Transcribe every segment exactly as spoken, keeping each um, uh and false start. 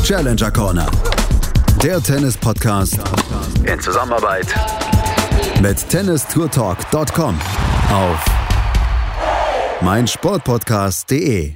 Challenger Corner. Der Tennis-Podcast in Zusammenarbeit mit tennis tour talk punkt com auf meinsportpodcast punkt de.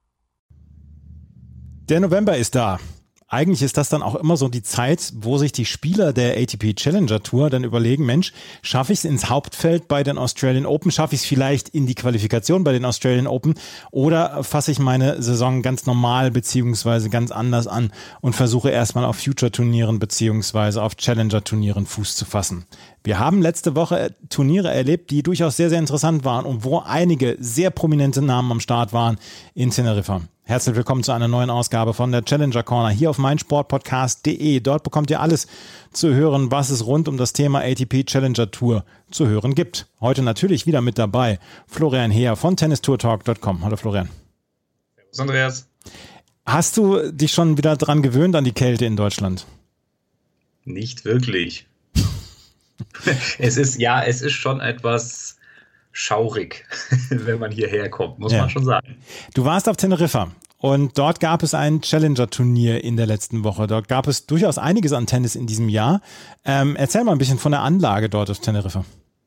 Der November ist da. Eigentlich ist das dann auch immer so die Zeit, wo sich die Spieler der A T P Challenger Tour dann überlegen, Mensch, schaffe ich es ins Hauptfeld bei den Australian Open, schaffe ich es vielleicht in die Qualifikation bei den Australian Open oder fasse ich meine Saison ganz normal beziehungsweise ganz anders an und versuche erstmal auf Future-Turnieren beziehungsweise auf Challenger-Turnieren Fuß zu fassen. Wir haben letzte Woche Turniere erlebt, die durchaus sehr, sehr interessant waren und wo einige sehr prominente Namen am Start waren in Teneriffa. Herzlich willkommen zu einer neuen Ausgabe von der Challenger Corner hier auf meinsportpodcast punkt de. Dort bekommt ihr alles zu hören, was es rund um das Thema A T P Challenger Tour zu hören gibt. Heute natürlich wieder mit dabei Florian Heer von tennis tour talk punkt com. Hallo Florian. Servus Andreas. Hast du dich schon wieder dran gewöhnt an die Kälte in Deutschland? Nicht wirklich. Es ist, ja, es ist schon etwas schaurig, wenn man hierher kommt, muss ja. man schon sagen. Du warst auf Teneriffa und dort gab es ein Challenger-Turnier in der letzten Woche. Dort gab es durchaus einiges an Tennis in diesem Jahr. Ähm, erzähl mal ein bisschen von der Anlage dort auf Teneriffa.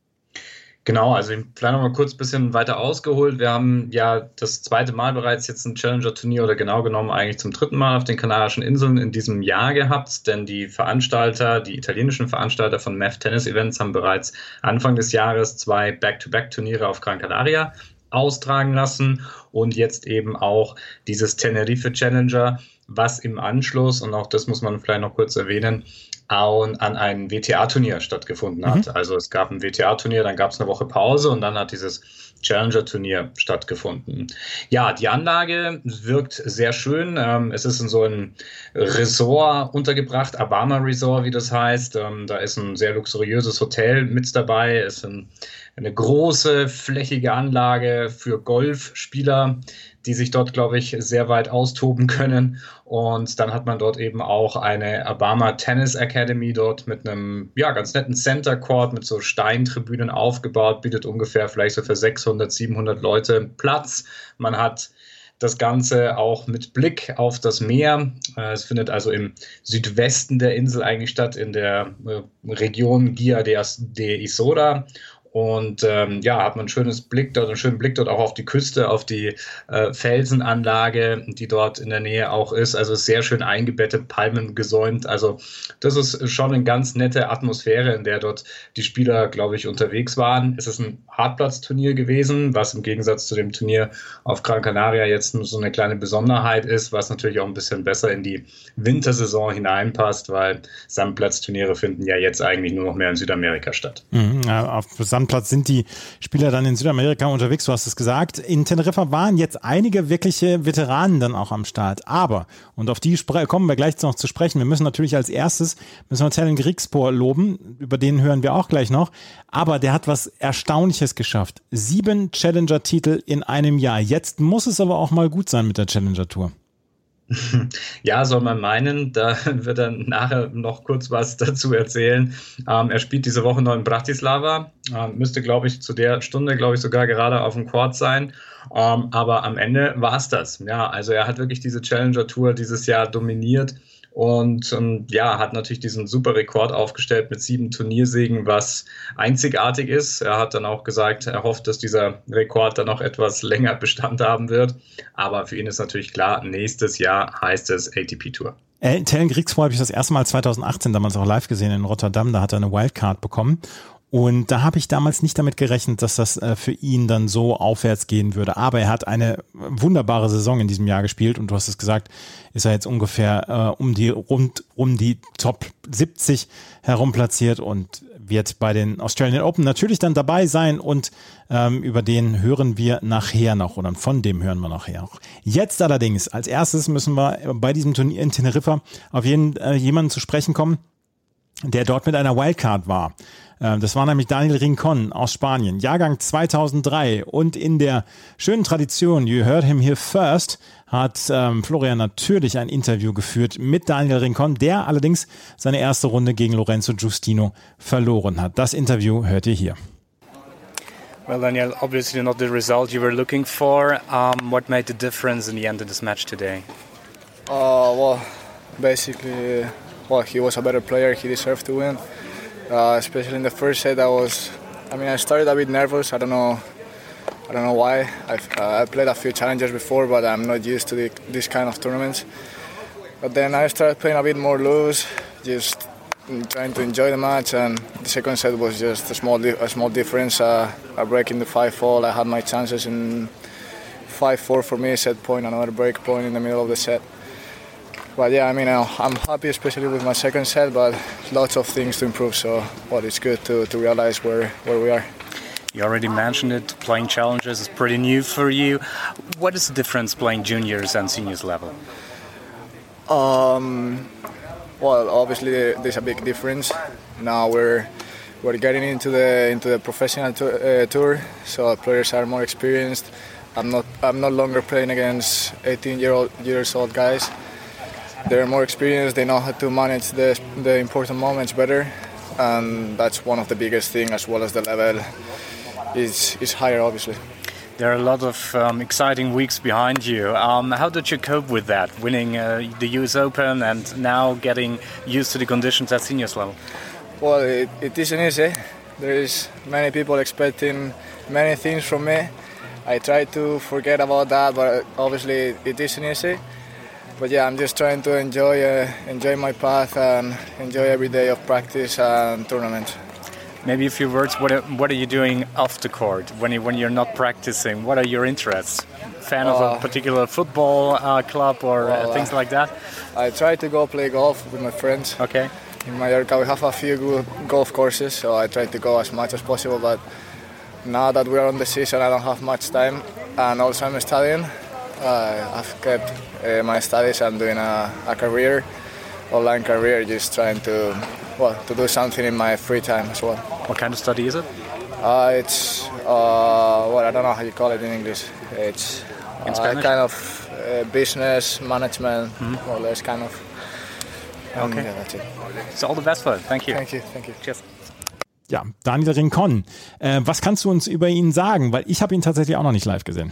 Genau, also vielleicht noch mal kurz ein bisschen weiter ausgeholt. Wir haben ja das zweite Mal bereits jetzt ein Challenger-Turnier oder genau genommen eigentlich zum dritten Mal auf den Kanarischen Inseln in diesem Jahr gehabt, denn die Veranstalter, die italienischen Veranstalter von M E F Tennis Events haben bereits Anfang des Jahres zwei Back-to-Back-Turniere auf Gran Canaria austragen lassen und jetzt eben auch dieses Tenerife Challenger, was im Anschluss, und auch das muss man vielleicht noch kurz erwähnen, an ein W T A-Turnier stattgefunden hat. Mhm. Also es gab ein W T A-Turnier, dann gab es eine Woche Pause und dann hat dieses Challenger-Turnier stattgefunden. Ja, die Anlage wirkt sehr schön. Es ist in so einem Resort untergebracht, Abama Resort, wie das heißt. Da ist ein sehr luxuriöses Hotel mit dabei. Es ist eine große, flächige Anlage für Golfspieler, die sich dort, glaube ich, sehr weit austoben können. Und dann hat man dort eben auch eine Abama Tennis Academy dort mit einem ja ganz netten Center Court mit so Steintribünen aufgebaut, bietet ungefähr vielleicht so für sechshundert, siebenhundert Leute Platz. Man hat das Ganze auch mit Blick auf das Meer. Es findet also im Südwesten der Insel eigentlich statt, in der Region Guia de Isora. Und ähm, ja, hat man einen schönes Blick dort, einen schönen Blick dort auch auf die Küste, auf die äh, Felsenanlage, die dort in der Nähe auch ist. Also sehr schön eingebettet, Palmen gesäumt. Also das ist schon eine ganz nette Atmosphäre, in der dort die Spieler, glaube ich, unterwegs waren. Es ist ein Hartplatzturnier gewesen, was im Gegensatz zu dem Turnier auf Gran Canaria jetzt so eine kleine Besonderheit ist, was natürlich auch ein bisschen besser in die Wintersaison hineinpasst, weil Sandplatzturniere finden ja jetzt eigentlich nur noch mehr in Südamerika statt. Mhm, ja, auf Sandplatz sind die Spieler dann in Südamerika unterwegs, du hast es gesagt. In Teneriffa waren jetzt einige wirkliche Veteranen dann auch am Start. Aber, und auf die spre- kommen wir gleich noch zu sprechen, wir müssen natürlich als erstes, müssen wir Tellen Griekspoor loben, über den hören wir auch gleich noch. Aber der hat was Erstaunliches geschafft. Sieben Challenger-Titel in einem Jahr. Jetzt muss es aber auch mal gut sein mit der Challenger-Tour. Ja, soll man meinen, da wird er nachher noch kurz was dazu erzählen. Ähm, er spielt diese Woche noch in Bratislava, ähm, müsste, glaube ich, zu der Stunde, glaube ich, sogar gerade auf dem Court sein. Ähm, aber am Ende war es das. Ja, also er hat wirklich diese Challenger-Tour dieses Jahr dominiert. Und ähm, ja, hat natürlich diesen super Rekord aufgestellt mit sieben Turniersiegen, was einzigartig ist. Er hat dann auch gesagt, er hofft, dass dieser Rekord dann noch etwas länger Bestand haben wird. Aber für ihn ist natürlich klar, nächstes Jahr heißt es A T P Tour. Äh, Tellen Griekspoor habe ich das erste Mal zwanzig achtzehn damals auch live gesehen in Rotterdam. Da hat er eine Wildcard bekommen. Und da habe ich damals nicht damit gerechnet, dass das äh, für ihn dann so aufwärts gehen würde. Aber er hat eine wunderbare Saison in diesem Jahr gespielt und du hast es gesagt, ist er jetzt ungefähr äh, um die rund um die Top siebzig herum platziert und wird bei den Australian Open natürlich dann dabei sein und ähm, über den hören wir nachher noch oder von dem hören wir nachher noch. Jetzt allerdings, als erstes müssen wir bei diesem Turnier in Teneriffa auf jeden äh, jemanden zu sprechen kommen, der dort mit einer Wildcard war. Das war nämlich Daniel Rincon aus Spanien, Jahrgang zweitausenddrei. Und in der schönen Tradition, you heard him here first, hat ähm, Florian natürlich ein Interview geführt mit Daniel Rincon, der allerdings seine erste Runde gegen Lorenzo Giustino verloren hat. Das Interview hört ihr hier. Well, Daniel, obviously not the result you were looking for. Um, what made the difference in the end of this match today? Uh, well, basically, well, he was a better player. He deserved to win. Uh, especially in the first set, I was. I mean, I started a bit nervous. I don't know. I don't know why. I've uh, I played a few challengers before, but I'm not used to the, this kind of tournaments. But then I started playing a bit more loose, just trying to enjoy the match. And the second set was just a small, di- a small difference. Uh, a break in the five-all. I had my chances in five-four for me, set point, another break point in the middle of the set. But yeah, I mean, I'm happy, especially with my second set, but lots of things to improve. So, well, it's good to, to realize where, where we are. You already mentioned it, playing challenges is pretty new for you. What is the difference playing juniors and seniors level? Um, well, obviously there's a big difference. Now we're we're getting into the into the professional tour, uh, tour, so players are more experienced. I'm not I'm no longer playing against eighteen year old years old guys. They're more experienced. They know how to manage the the important moments better, and that's one of the biggest things, as well as the level is is higher, obviously. There are a lot of um, exciting weeks behind you. Um, how did you cope with that, winning uh, the U S Open and now getting used to the conditions at seniors level? Well, it, it isn't easy. There is many people expecting many things from me. I try to forget about that, but obviously it isn't easy. But yeah, I'm just trying to enjoy uh, enjoy my path and enjoy every day of practice and tournament. Maybe a few words. What are, what are you doing off the court when you when you're not practicing? What are your interests? Fan of uh, a particular football uh, club or well, uh, things like that? I try to go play golf with my friends. Okay. In Mallorca, we have a few good golf courses, so I try to go as much as possible. But now that we're on the season, I don't have much time, and also I'm studying. Uh, I've kept uh, my studies. I'm doing a, a career, online career, just trying to. Well, to do something in my free time as well. What kind of study is it? Uh, it's, uh, well, I don't know how you call it in English. It's in uh, Spanish? kind of uh, business, management, mm-hmm. more or less kind of. Um, okay. Yeah, that's it. So all the best for it. Thank you. Thank you, thank you. Cheers. Ja, Daniel Rincon. Äh, was kannst du uns über ihn sagen? Weil ich habe ihn tatsächlich auch noch nicht live gesehen.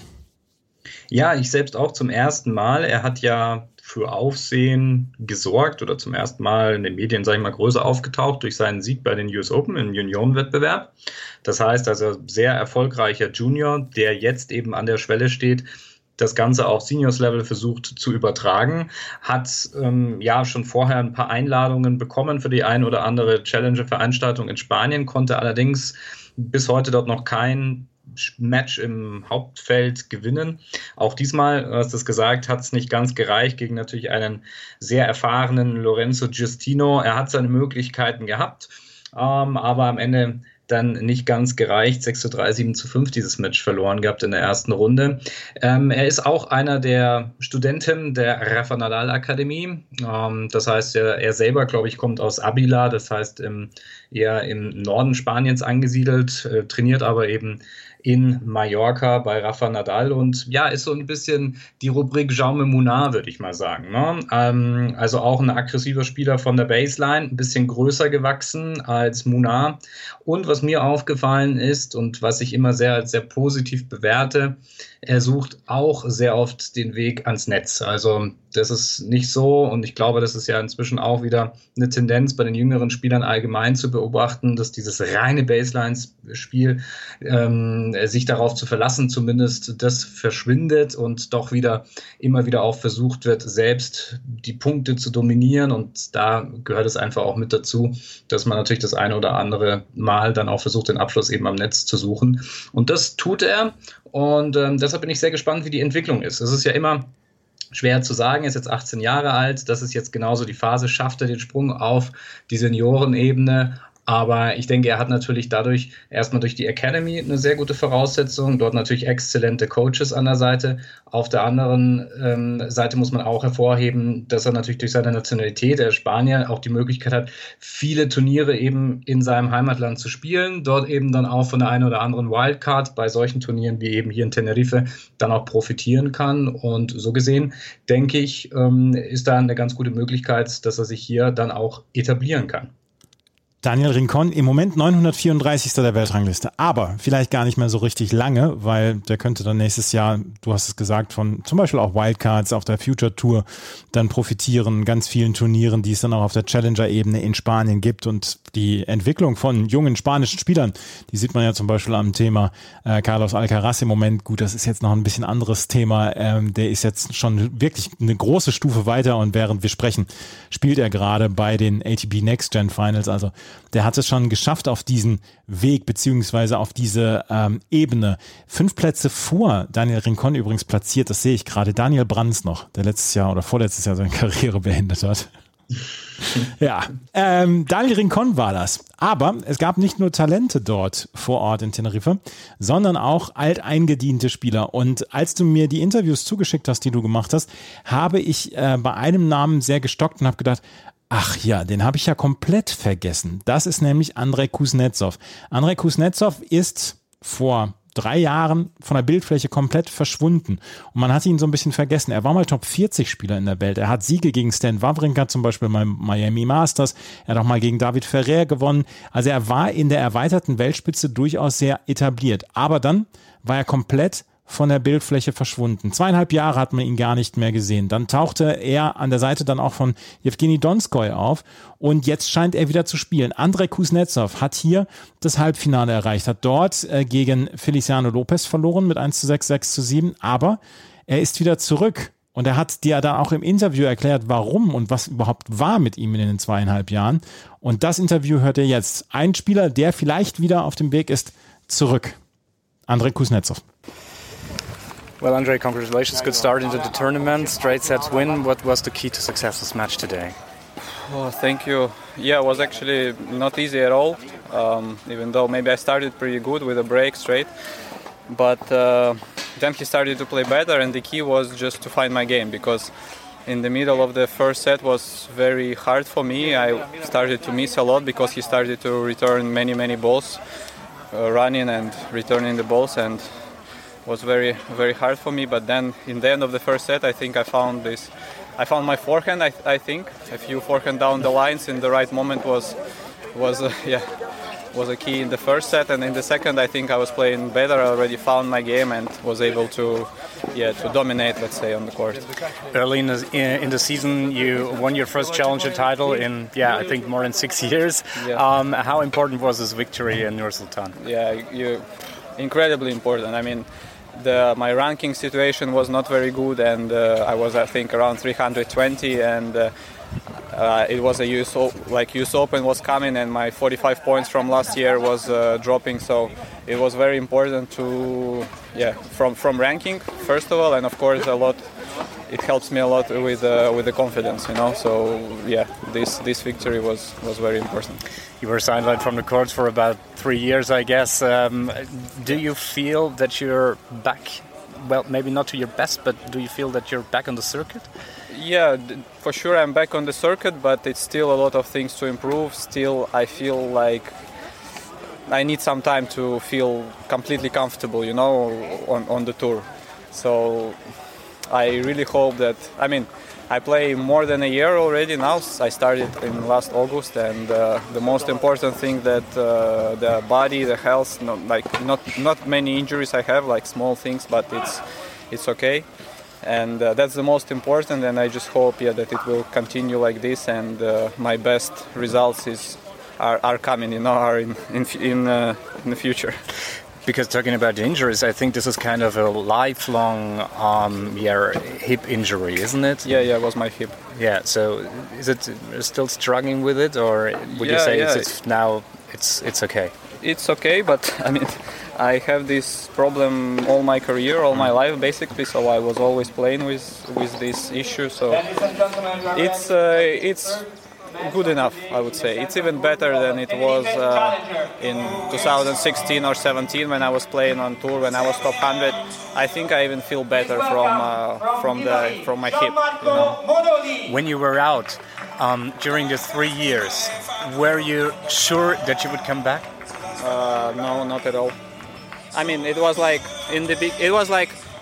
Ja, ich selbst auch zum ersten Mal. Er hat ja für Aufsehen gesorgt oder zum ersten Mal in den Medien, sage ich mal, größer aufgetaucht durch seinen Sieg bei den U S Open im Juniorenwettbewerb. Das heißt also sehr erfolgreicher Junior, der jetzt eben an der Schwelle steht, das Ganze auf Seniors-Level versucht zu übertragen, hat ähm, ja schon vorher ein paar Einladungen bekommen für die ein oder andere Challenger-Veranstaltung in Spanien, konnte allerdings bis heute dort noch kein Match im Hauptfeld gewinnen. Auch diesmal, du hast es gesagt, hat es nicht ganz gereicht gegen natürlich einen sehr erfahrenen Lorenzo Giustino. Er hat seine Möglichkeiten gehabt, ähm, aber am Ende dann nicht ganz gereicht. sechs zu drei, sieben zu fünf dieses Match verloren gehabt in der ersten Runde. Ähm, er ist auch einer der Studenten der Rafa Nadal Akademie. Ähm, das heißt, er, er selber, glaube ich, kommt aus Avila, das heißt im, eher im Norden Spaniens angesiedelt, äh, trainiert aber eben in Mallorca bei Rafa Nadal und ja, ist so ein bisschen die Rubrik Jaume Munar, würde ich mal sagen. Ne? Ähm, also auch ein aggressiver Spieler von der Baseline, ein bisschen größer gewachsen als Munar. Und was mir aufgefallen ist und was ich immer sehr als sehr positiv bewerte, er sucht auch sehr oft den Weg ans Netz. Also das ist nicht so und ich glaube, das ist ja inzwischen auch wieder eine Tendenz bei den jüngeren Spielern allgemein zu beobachten, dass dieses reine Baselines-Spiel ähm, sich darauf zu verlassen, zumindest das verschwindet und doch wieder immer wieder auch versucht wird, selbst die Punkte zu dominieren und da gehört es einfach auch mit dazu, dass man natürlich das eine oder andere Mal dann auch versucht, den Abschluss eben am Netz zu suchen und das tut er und ähm, deshalb bin ich sehr gespannt, wie die Entwicklung ist. Es ist ja immer schwer zu sagen, er ist jetzt achtzehn Jahre alt, das ist jetzt genauso die Phase, schafft er den Sprung auf die Seniorenebene, aber ich denke, er hat natürlich dadurch erstmal durch die Academy eine sehr gute Voraussetzung, dort natürlich exzellente Coaches an der Seite. Auf der anderen ähm, Seite muss man auch hervorheben, dass er natürlich durch seine Nationalität, der Spanier, auch die Möglichkeit hat, viele Turniere eben in seinem Heimatland zu spielen, dort eben dann auch von der einen oder anderen Wildcard bei solchen Turnieren wie eben hier in Tenerife dann auch profitieren kann und so gesehen, denke ich, ähm, ist da eine ganz gute Möglichkeit, dass er sich hier dann auch etablieren kann. Daniel Rincon im Moment neunhundertvierunddreißigster der Weltrangliste, aber vielleicht gar nicht mehr so richtig lange, weil der könnte dann nächstes Jahr, du hast es gesagt, von zum Beispiel auch Wildcards auf der Future Tour dann profitieren, ganz vielen Turnieren, die es dann auch auf der Challenger-Ebene in Spanien gibt, und die Entwicklung von jungen spanischen Spielern, die sieht man ja zum Beispiel am Thema äh, Carlos Alcaraz im Moment. Gut, das ist jetzt noch ein bisschen anderes Thema, ähm, der ist jetzt schon wirklich eine große Stufe weiter, und während wir sprechen, spielt er gerade bei den A T P Next Gen Finals, also der hat es schon geschafft auf diesen Weg beziehungsweise auf diese ähm, Ebene. Fünf Plätze vor Daniel Rincon übrigens platziert, das sehe ich gerade, Daniel Brands noch, der letztes Jahr oder vorletztes Jahr seine Karriere beendet hat. Ja, ähm, Daniel Rincon war das. Aber es gab nicht nur Talente dort vor Ort in Tenerife, sondern auch alteingediente Spieler. Und als du mir die Interviews zugeschickt hast, die du gemacht hast, habe ich äh, bei einem Namen sehr gestockt und habe gedacht, ach ja, den habe ich ja komplett vergessen. Das ist nämlich Andrei Kuznetsov. Andrei Kuznetsov ist vor drei Jahren von der Bildfläche komplett verschwunden. Und man hat ihn so ein bisschen vergessen. Er war mal Top vierzig Spieler in der Welt. Er hat Siege gegen Stan Wawrinka, zum Beispiel beim Miami Masters. Er hat auch mal gegen David Ferrer gewonnen. Also er war in der erweiterten Weltspitze durchaus sehr etabliert. Aber dann war er komplett von der Bildfläche verschwunden. Zweieinhalb Jahre hat man ihn gar nicht mehr gesehen. Dann tauchte er an der Seite dann auch von Jewgeni Donskoi auf, und jetzt scheint er wieder zu spielen. Andrei Kuznetsov hat hier das Halbfinale erreicht, hat dort äh, gegen Feliciano Lopez verloren mit eins zu sechs, sechs zu sieben, aber er ist wieder zurück. Und er hat dir dann auch im Interview erklärt, warum und was überhaupt war mit ihm in den zweieinhalb Jahren. Und das Interview hört ihr jetzt. Ein Spieler, der vielleicht wieder auf dem Weg ist, zurück. Andrei Kuznetsov. Well, Andrei, congratulations. Good start into the tournament. Straight sets win. What was the key to success this match today? Oh, thank you. Yeah, it was actually not easy at all, um, even though maybe I started pretty good with a break straight. But uh, then he started to play better, and the key was just to find my game, because in the middle of the first set was very hard for me. I started to miss a lot because he started to return many, many balls, uh, running and returning the balls, and was very very hard for me. But then in the end of the first set, I think I found this I found my forehand. I, I think a few forehand down the lines in the right moment was was uh, yeah was a key in the first set, and in the second I think I was playing better. I already found my game and was able to yeah to dominate, let's say, on the court. Early in the, in the season you won your first challenger title in yeah I think more than six years. Yeah. Um, how important was this victory in Nur-Sultan? Yeah, you incredibly important. I mean, The, my ranking situation was not very good, and uh, I was, I think, around three hundred twenty, and uh, uh, it was a U S O, like U S Open was coming, and my forty-five points from last year was uh, dropping, so it was very important to, yeah, from from ranking first of all, and of course a lot. It helps me a lot with uh, with the confidence, you know. So yeah, this this victory was was very important. You were sidelined from the courts for about three years, I guess. Um, do you feel that you're back? Well, maybe not to your best, but do you feel that you're back on the circuit? Yeah, for sure I'm back on the circuit, but it's still a lot of things to improve. Still, I feel like I need some time to feel completely comfortable, you know, on on the tour. So I really hope that, I mean, I play more than a year already now. I started in last August, and uh, the most important thing that uh, the body, the health, not, like not not many injuries I have, like small things, but it's it's okay, and uh, that's the most important. And I just hope, yeah, that it will continue like this, and uh, my best results is are, are coming, you know, are in in in, uh, in the future. Because talking about injuries, I think this is kind of a lifelong um, yeah, hip injury, isn't it? Yeah, yeah, it was my hip. Yeah, so is it still struggling with it, or would yeah, you say yeah. it's, it's now it's it's okay? It's okay, but I mean, I have this problem all my career, all my life, basically. So I was always playing with with this issue. So it's uh, it's. good enough, I would say. It's even better than it was uh, in two thousand sixteen or seventeen when I was playing on tour, when I was top one hundred. I think I even feel better from uh, from the from my hip. You know? When you were out um, during the three years, were you sure that you would come back? Uh, no, not at all. I mean, it was like in the big. It was like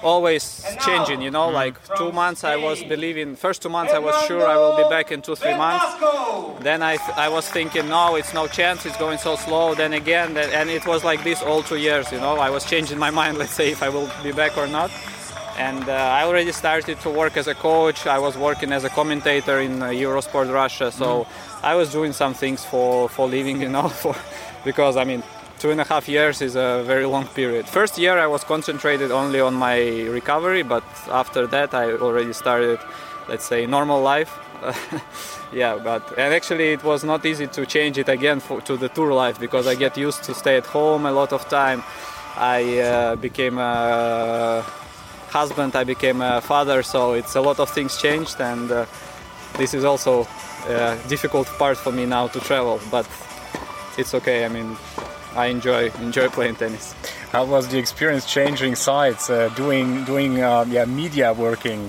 always changing, you know, like two months I was believing, first two months I was sure I will be back in two, three months. Then I, I was thinking, no, it's no chance, it's going so slow. Then again, and it was like this all two years, you know, I was changing my mind, let's say, if I will be back or not. And uh, I already started to work as a coach. I was working as a commentator in uh, Eurosport Russia. So mm. I was doing some things for, for living, you know, for, because, I mean, two and a half years is a very long period. First year I was concentrated only on my recovery, but after that I already started, let's say, normal life. yeah, but and actually it was not easy to change it again for, to the tour life, because I get used to stay at home a lot of time. I uh, became a husband, I became a father, so it's a lot of things changed, and uh, this is also a difficult part for me now to travel, but it's okay. I mean, I enjoy enjoy playing tennis. How was the experience changing sides, uh, doing doing uh, yeah media working?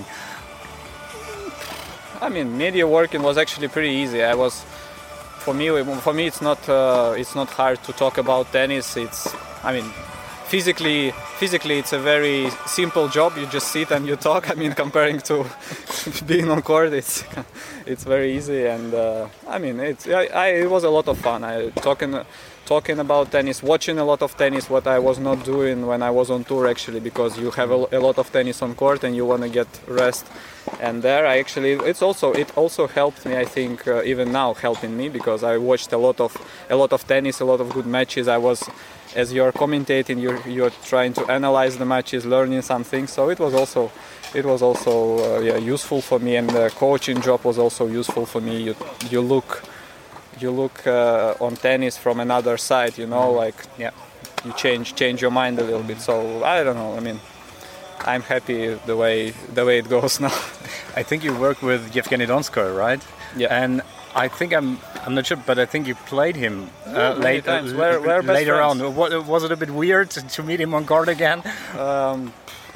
I mean, media working was actually pretty easy. I was, for me, for me it's not uh, it's not hard to talk about tennis. It's, I mean, physically physically it's a very simple job. You just sit and you talk. I mean, comparing to being on court, it's it's very easy, and uh, I mean, it's I, I, it was a lot of fun. I talking. Talking about tennis, watching a lot of tennis, what I was not doing when I was on tour, actually, because you have a, a lot of tennis on court and you want to get rest. And there I actually, it's also, it also helped me, I think, uh, even now helping me, because I watched a lot of a lot of tennis, a lot of good matches. I was, as you're commentating, you're you're trying to analyze the matches, learning something. So it was also, it was also uh, yeah, useful for me, and the coaching job was also useful for me. You you look. You look uh, on tennis from another side, you know, like, yeah, you change change your mind a little bit. So I don't know. I mean, I'm happy the way the way it goes now. I think you work with Yevgeny Donskoy, right? Yeah. And I think I'm I'm not sure, but I think you played him uh, late, times. We're, we're later on. Was it a bit weird to meet him on court again? Um,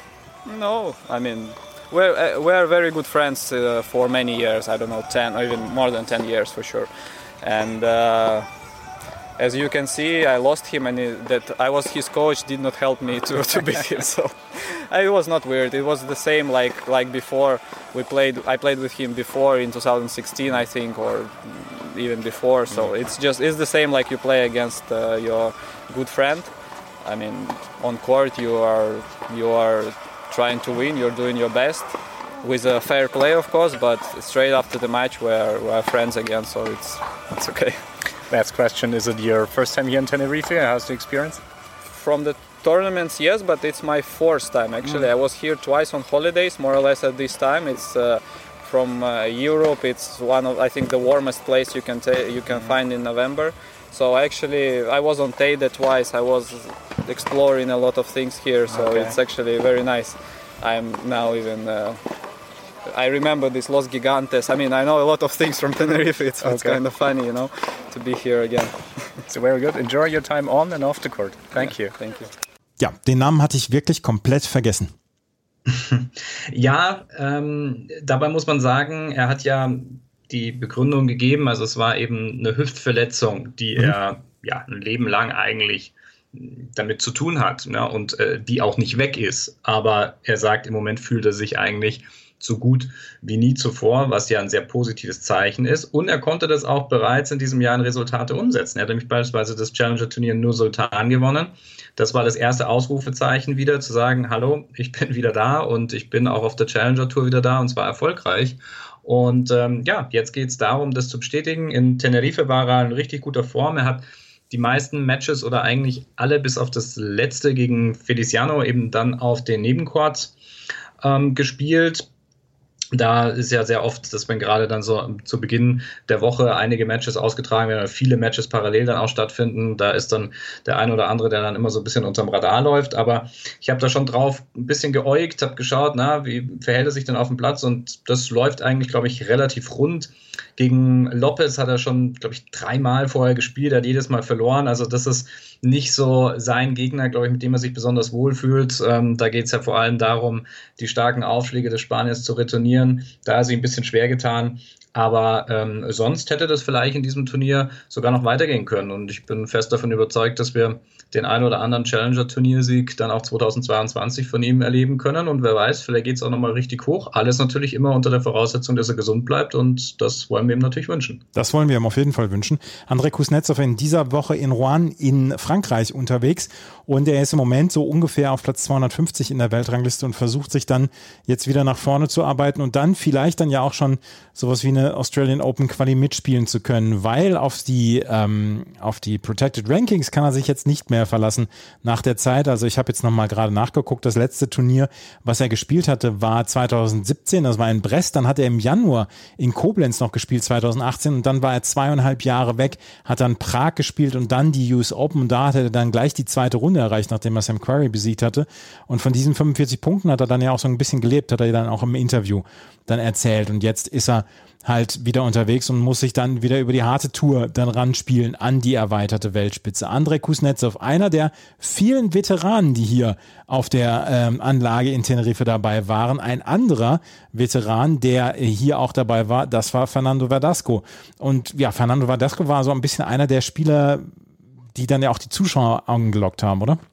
no, I mean, we're uh, we're very good friends uh, for many years. I don't know, ten or even more than ten years for sure. And uh, as you can see, I lost him, and it, that I was his coach did not help me to, to beat him. So it was not weird. It was the same like like before. We played. I played with him before in two thousand sixteen, I think, or even before. So it's just it's the same like you play against uh, your good friend. I mean, on court you are you are trying to win. You're doing your best. With a fair play, of course, but straight after the match we're, we're friends again, so it's it's okay. Last question, is it your first time here in Tenerife? How's the experience? From the tournaments, yes, but it's my fourth time actually. Mm. I was here twice on holidays, more or less at this time. It's uh, from uh, Europe. It's one of, I think, the warmest place you can ta- you can mm. find in November. So actually, I was on Teide twice. I was exploring a lot of things here, so okay. It's actually very nice. I'm now even... Uh, I remember this Los Gigantes. I mean, I know a lot of things from Tenerife. It's, okay. It's kind of funny, you know, to be here again. So very good. Enjoy your time on and off the court. Thank yeah, you. Thank you. Ja, den Namen hatte ich wirklich komplett vergessen. Ja, ähm, dabei muss man sagen, er hat ja die Begründung gegeben, also es war eben eine Hüftverletzung, die mhm. er ja ein Leben lang eigentlich damit zu tun hat, ne, und äh, die auch nicht weg ist. Aber er sagt, im Moment fühlt er sich eigentlich so gut wie nie zuvor, was ja ein sehr positives Zeichen ist. Und er konnte das auch bereits in diesem Jahr in Resultate umsetzen. Er hat nämlich beispielsweise das Challenger-Turnier Nur-Sultan gewonnen. Das war das erste Ausrufezeichen wieder, zu sagen, hallo, ich bin wieder da und ich bin auch auf der Challenger-Tour wieder da, und zwar erfolgreich. Und ähm, ja, jetzt geht es darum, das zu bestätigen. In Tenerife war er in richtig guter Form. Er hat die meisten Matches oder eigentlich alle bis auf das letzte gegen Feliciano eben dann auf den Nebencourts ähm, gespielt. Da ist ja sehr oft, dass wenn gerade dann so zu Beginn der Woche einige Matches ausgetragen werden, oder viele Matches parallel dann auch stattfinden, da ist dann der ein oder andere, der dann immer so ein bisschen unterm Radar läuft. Aber ich habe da schon drauf ein bisschen geäugt, habe geschaut, na, wie verhält er sich denn auf dem Platz, und das läuft eigentlich, glaube ich, relativ rund. Gegen Lopez hat er schon, glaube ich, dreimal vorher gespielt, hat jedes Mal verloren. Also das ist nicht so sein Gegner, glaube ich, mit dem er sich besonders wohlfühlt. Ähm, da geht es ja vor allem darum, die starken Aufschläge des Spaniers zu retournieren. Turnieren. Da ist sie ein bisschen schwer getan. Aber ähm, sonst hätte das vielleicht in diesem Turnier sogar noch weitergehen können. Und ich bin fest davon überzeugt, dass wir den einen oder anderen Challenger-Turniersieg dann auch zweitausendzweiundzwanzig von ihm erleben können. Und wer weiß, vielleicht geht es auch nochmal richtig hoch. Alles natürlich immer unter der Voraussetzung, dass er gesund bleibt. Und das wollen wir ihm natürlich wünschen. Das wollen wir ihm auf jeden Fall wünschen. Andrei Kuznetsov in dieser Woche in Rouen in Frankreich unterwegs. Und er ist im Moment so ungefähr auf Platz zweihundertfünfzig in der Weltrangliste und versucht sich dann jetzt wieder nach vorne zu arbeiten und dann vielleicht dann ja auch schon sowas wie eine Australian Open Quali mitspielen zu können, weil auf die, ähm, auf die Protected Rankings kann er sich jetzt nicht mehr verlassen nach der Zeit. Also ich habe jetzt nochmal gerade nachgeguckt, das letzte Turnier, was er gespielt hatte, war zweitausendsiebzehn, das war in Brest, dann hat er im Januar in Koblenz noch gespielt, zweitausendachtzehn, und dann war er zweieinhalb Jahre weg, hat dann Prag gespielt und dann die U S Open, und da hat er dann gleich die zweite Runde erreicht, nachdem er Sam Querrey besiegt hatte, und von diesen fünfundvierzig Punkten hat er dann ja auch so ein bisschen gelebt, hat er dann auch im Interview dann erzählt, und jetzt ist er halt wieder unterwegs und muss sich dann wieder über die harte Tour dann ranspielen an die erweiterte Weltspitze. Andrei Kuznetsov, einer der vielen Veteranen, die hier auf der ähm, Anlage in Tenerife dabei waren. Ein anderer Veteran, der hier auch dabei war, das war Fernando Verdasco. Und ja, Fernando Verdasco war so ein bisschen einer der Spieler, die dann ja auch die Zuschauer angelockt haben, oder?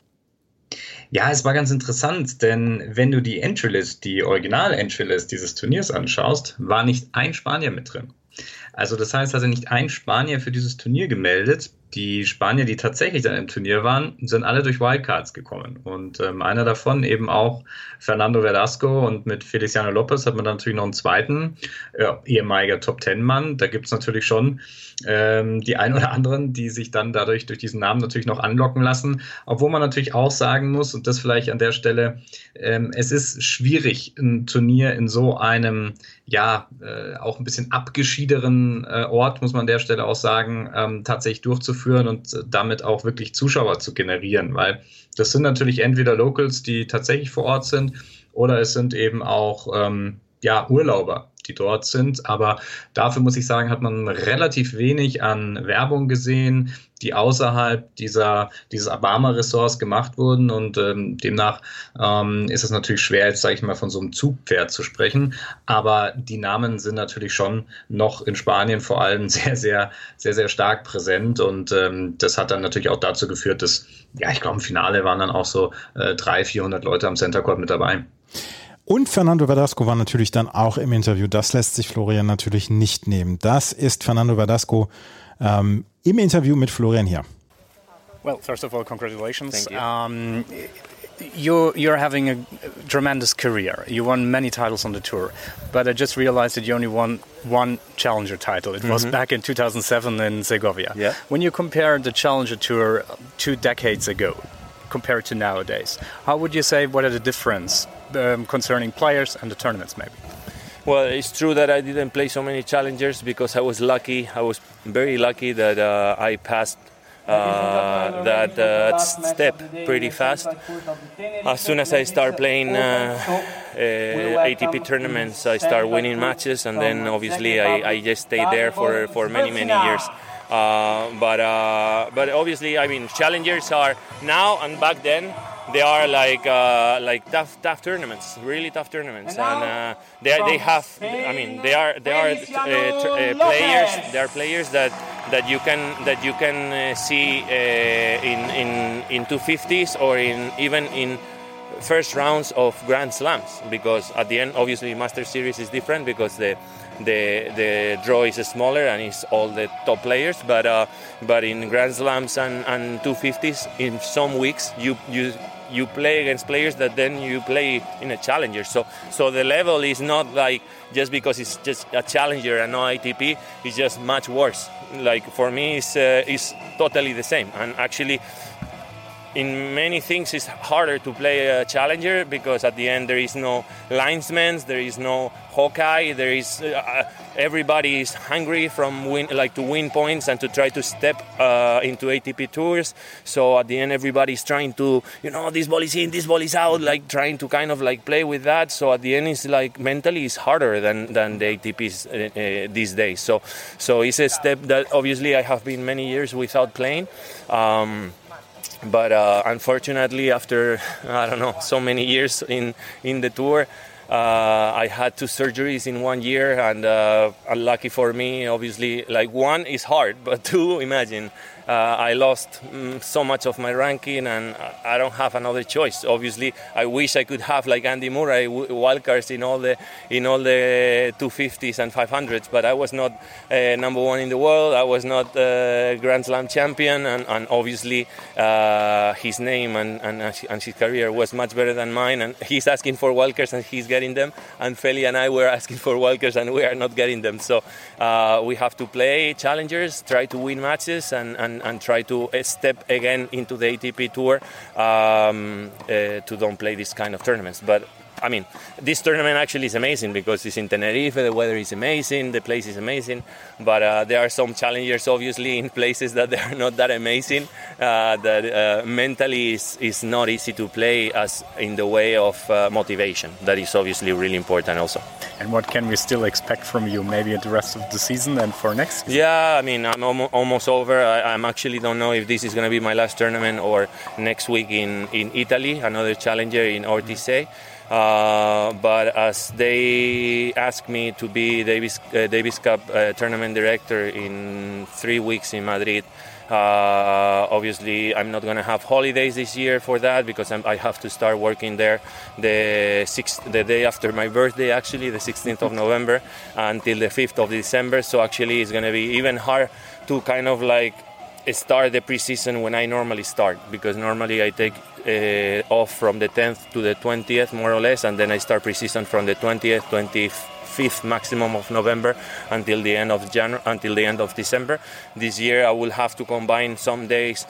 Ja, es war ganz interessant, denn wenn du die Entry-List, die Original-Entry-List dieses Turniers anschaust, war nicht ein Spanier mit drin. Also das heißt also nicht ein Spanier für dieses Turnier gemeldet. Die Spanier, die tatsächlich dann im Turnier waren, sind alle durch Wildcards gekommen. Und ähm, einer davon eben auch Fernando Verdasco, und mit Feliciano Lopez hat man dann natürlich noch einen zweiten, äh, ehemaliger Top-Ten-Mann. Da gibt es natürlich schon ähm, die ein oder anderen, die sich dann dadurch durch diesen Namen natürlich noch anlocken lassen. Obwohl man natürlich auch sagen muss, und das vielleicht an der Stelle, ähm, es ist schwierig, ein Turnier in so einem, ja, äh, auch ein bisschen abgeschiedenen äh, Ort, muss man an der Stelle auch sagen, ähm, tatsächlich durchzuführen und damit auch wirklich Zuschauer zu generieren, weil das sind natürlich entweder Locals, die tatsächlich vor Ort sind, oder es sind eben auch ähm, ja, Urlauber, die dort sind, aber dafür muss ich sagen, hat man relativ wenig an Werbung gesehen, die außerhalb dieser, dieses Abama-Ressorts gemacht wurden, und ähm, demnach ähm, ist es natürlich schwer, jetzt sage ich mal, von so einem Zugpferd zu sprechen, aber die Namen sind natürlich schon noch in Spanien vor allem sehr, sehr, sehr, sehr stark präsent, und ähm, das hat dann natürlich auch dazu geführt, dass, ja, ich glaube, im Finale waren dann auch so äh, dreihundert, vierhundert Leute am Center Court mit dabei. Und Fernando Verdasco war natürlich dann auch im Interview. Das lässt sich Florian natürlich nicht nehmen. Das ist Fernando Verdasco ähm, im Interview mit Florian hier. Well, first of all, congratulations. Thank you. Um, you're, you're having a tremendous career. You won many titles on the tour, but I just realized that you only won one Challenger title. It mm-hmm. was back in two thousand seven in Segovia. Yeah. When you compare the Challenger Tour two decades ago compared to nowadays, how would you say what are the difference um, concerning players and the tournaments maybe? Well, it's true that I didn't play so many challengers because I was lucky. I was very lucky that uh, I passed uh, that uh, step pretty fast. As soon as I start playing uh, uh, A T P tournaments, I start winning matches, and then obviously I, I just stayed there for, for many, many years. Uh, but uh, but obviously, I mean, challengers are now and back then they are like uh, like tough tough tournaments, really tough tournaments, and uh, they they have. I mean, they are they are uh, t- uh, players. They are players that that you can that you can uh, see uh, in in in two fifties or in even in first rounds of Grand Slams, because at the end, obviously, Master Series is different because the. The the draw is smaller and it's all the top players, but uh, but in Grand Slams and, and two fifties, in some weeks you you you play against players that then you play in a challenger. So so the level is not like just because it's just a challenger and no A T P. It's just much worse. Like for me, it's uh, it's totally the same. And actually, in many things, it's harder to play a challenger because at the end there is no linesmen, there is no Hawkeye, there is uh, everybody is hungry from win, like to win points and to try to step uh, into A T P tours. So at the end, everybody is trying to, you know, this ball is in, this ball is out, like trying to kind of like play with that. So at the end, it's like mentally it's harder than than the A T Ps uh, uh, these days. So so it's a step that obviously I have been many years without playing. Um, But uh, unfortunately, after I don't know so many years in in the tour, Uh, I had two surgeries in one year, and uh, unlucky for me, obviously, like one is hard, but two, imagine, uh, I lost um, so much of my ranking, and I don't have another choice. Obviously, I wish I could have like Andy Murray wildcards in all the in all the two fifties and five hundreds, but I was not uh, number one in the world. I was not uh, Grand Slam champion, and, and obviously uh, his name and, and and his career was much better than mine. And he's asking for wildcards, and he's getting them. And Feli and I were asking for wildcards, and we are not getting them. So uh, we have to play challengers, try to win matches, and, and, and try to step again into the A T P Tour um, uh, to don't play this kind of tournaments. But I mean, this tournament actually is amazing because it's in Tenerife, the weather is amazing, the place is amazing, but uh, there are some challengers obviously in places that they are not that amazing, uh, that uh, mentally is, is not easy to play as in the way of uh, motivation. That is obviously really important also. And what can we still expect from you maybe at the rest of the season and for next season? Yeah, I mean, I'm almo- almost over. I I'm actually don't know if this is going to be my last tournament or next week in, in Italy, another challenger in Ortisei. Uh, but as they asked me to be Davis uh, Davis Cup uh, tournament director in three weeks in Madrid, uh, obviously I'm not going to have holidays this year for that because I'm, I have to start working there the sixth, the day after my birthday, actually the sixteenth of November until the fifth of December. So actually it's going to be even hard to kind of like start the preseason when I normally start, because normally I take uh, off from the tenth to the twentieth more or less, and then I start preseason from the twentieth, twenty-fifth maximum of November until the end of January, until the end of December. This year I will have to combine some days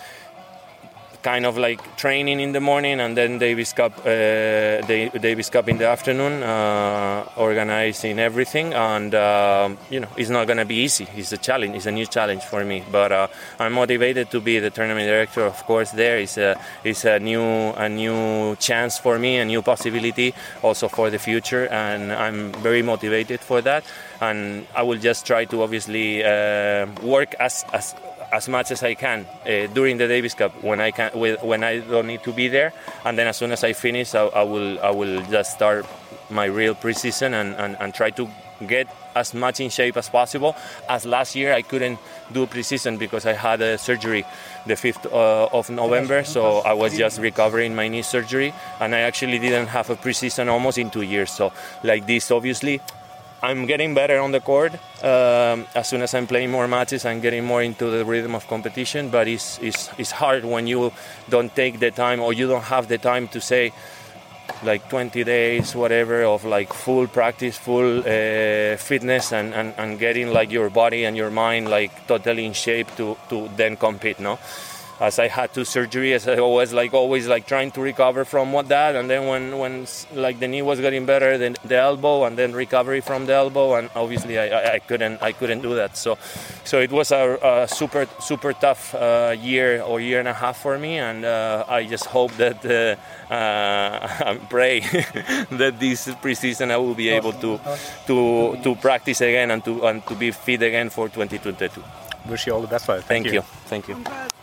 kind of like training in the morning and then Davis Cup uh, Davis Cup in the afternoon, uh, organizing everything, and uh, you know, it's not going to be easy. It's a challenge, it's a new challenge for me, but uh, I'm motivated to be the tournament director. Of course, there is a is a new a new chance for me, a new possibility also for the future, and I'm very motivated for that, and I will just try to obviously uh, work as as as much as I can uh, during the Davis Cup when I can, when I don't need to be there, and then as soon as I finish, I, I will I will just start my real preseason and, and, and try to get as much in shape as possible. As last year, I couldn't do preseason because I had a surgery the fifth uh, of November, so I was just recovering my knee surgery, and I actually didn't have a preseason almost in two years. So like this, obviously, I'm getting better on the court. Um, as soon as I'm playing more matches, I'm getting more into the rhythm of competition. But it's, it's, it's hard when you don't take the time, or you don't have the time to say, like twenty days, whatever, of like full practice, full uh, fitness, and, and, and getting like your body and your mind like totally in shape to, to then compete, no? As I had two surgeries, I was like always like trying to recover from what that, and then when, when like the knee was getting better, then the elbow, and then recovery from the elbow, and obviously I, I, I couldn't I couldn't do that. So so it was a, a super super tough uh, year or year and a half for me, and uh, I just hope that uh, uh, pray that this preseason I will be able to to to practice again and to and to be fit again for twenty twenty-two. Wish you all the best for it. Thank, Thank you. you. Thank you.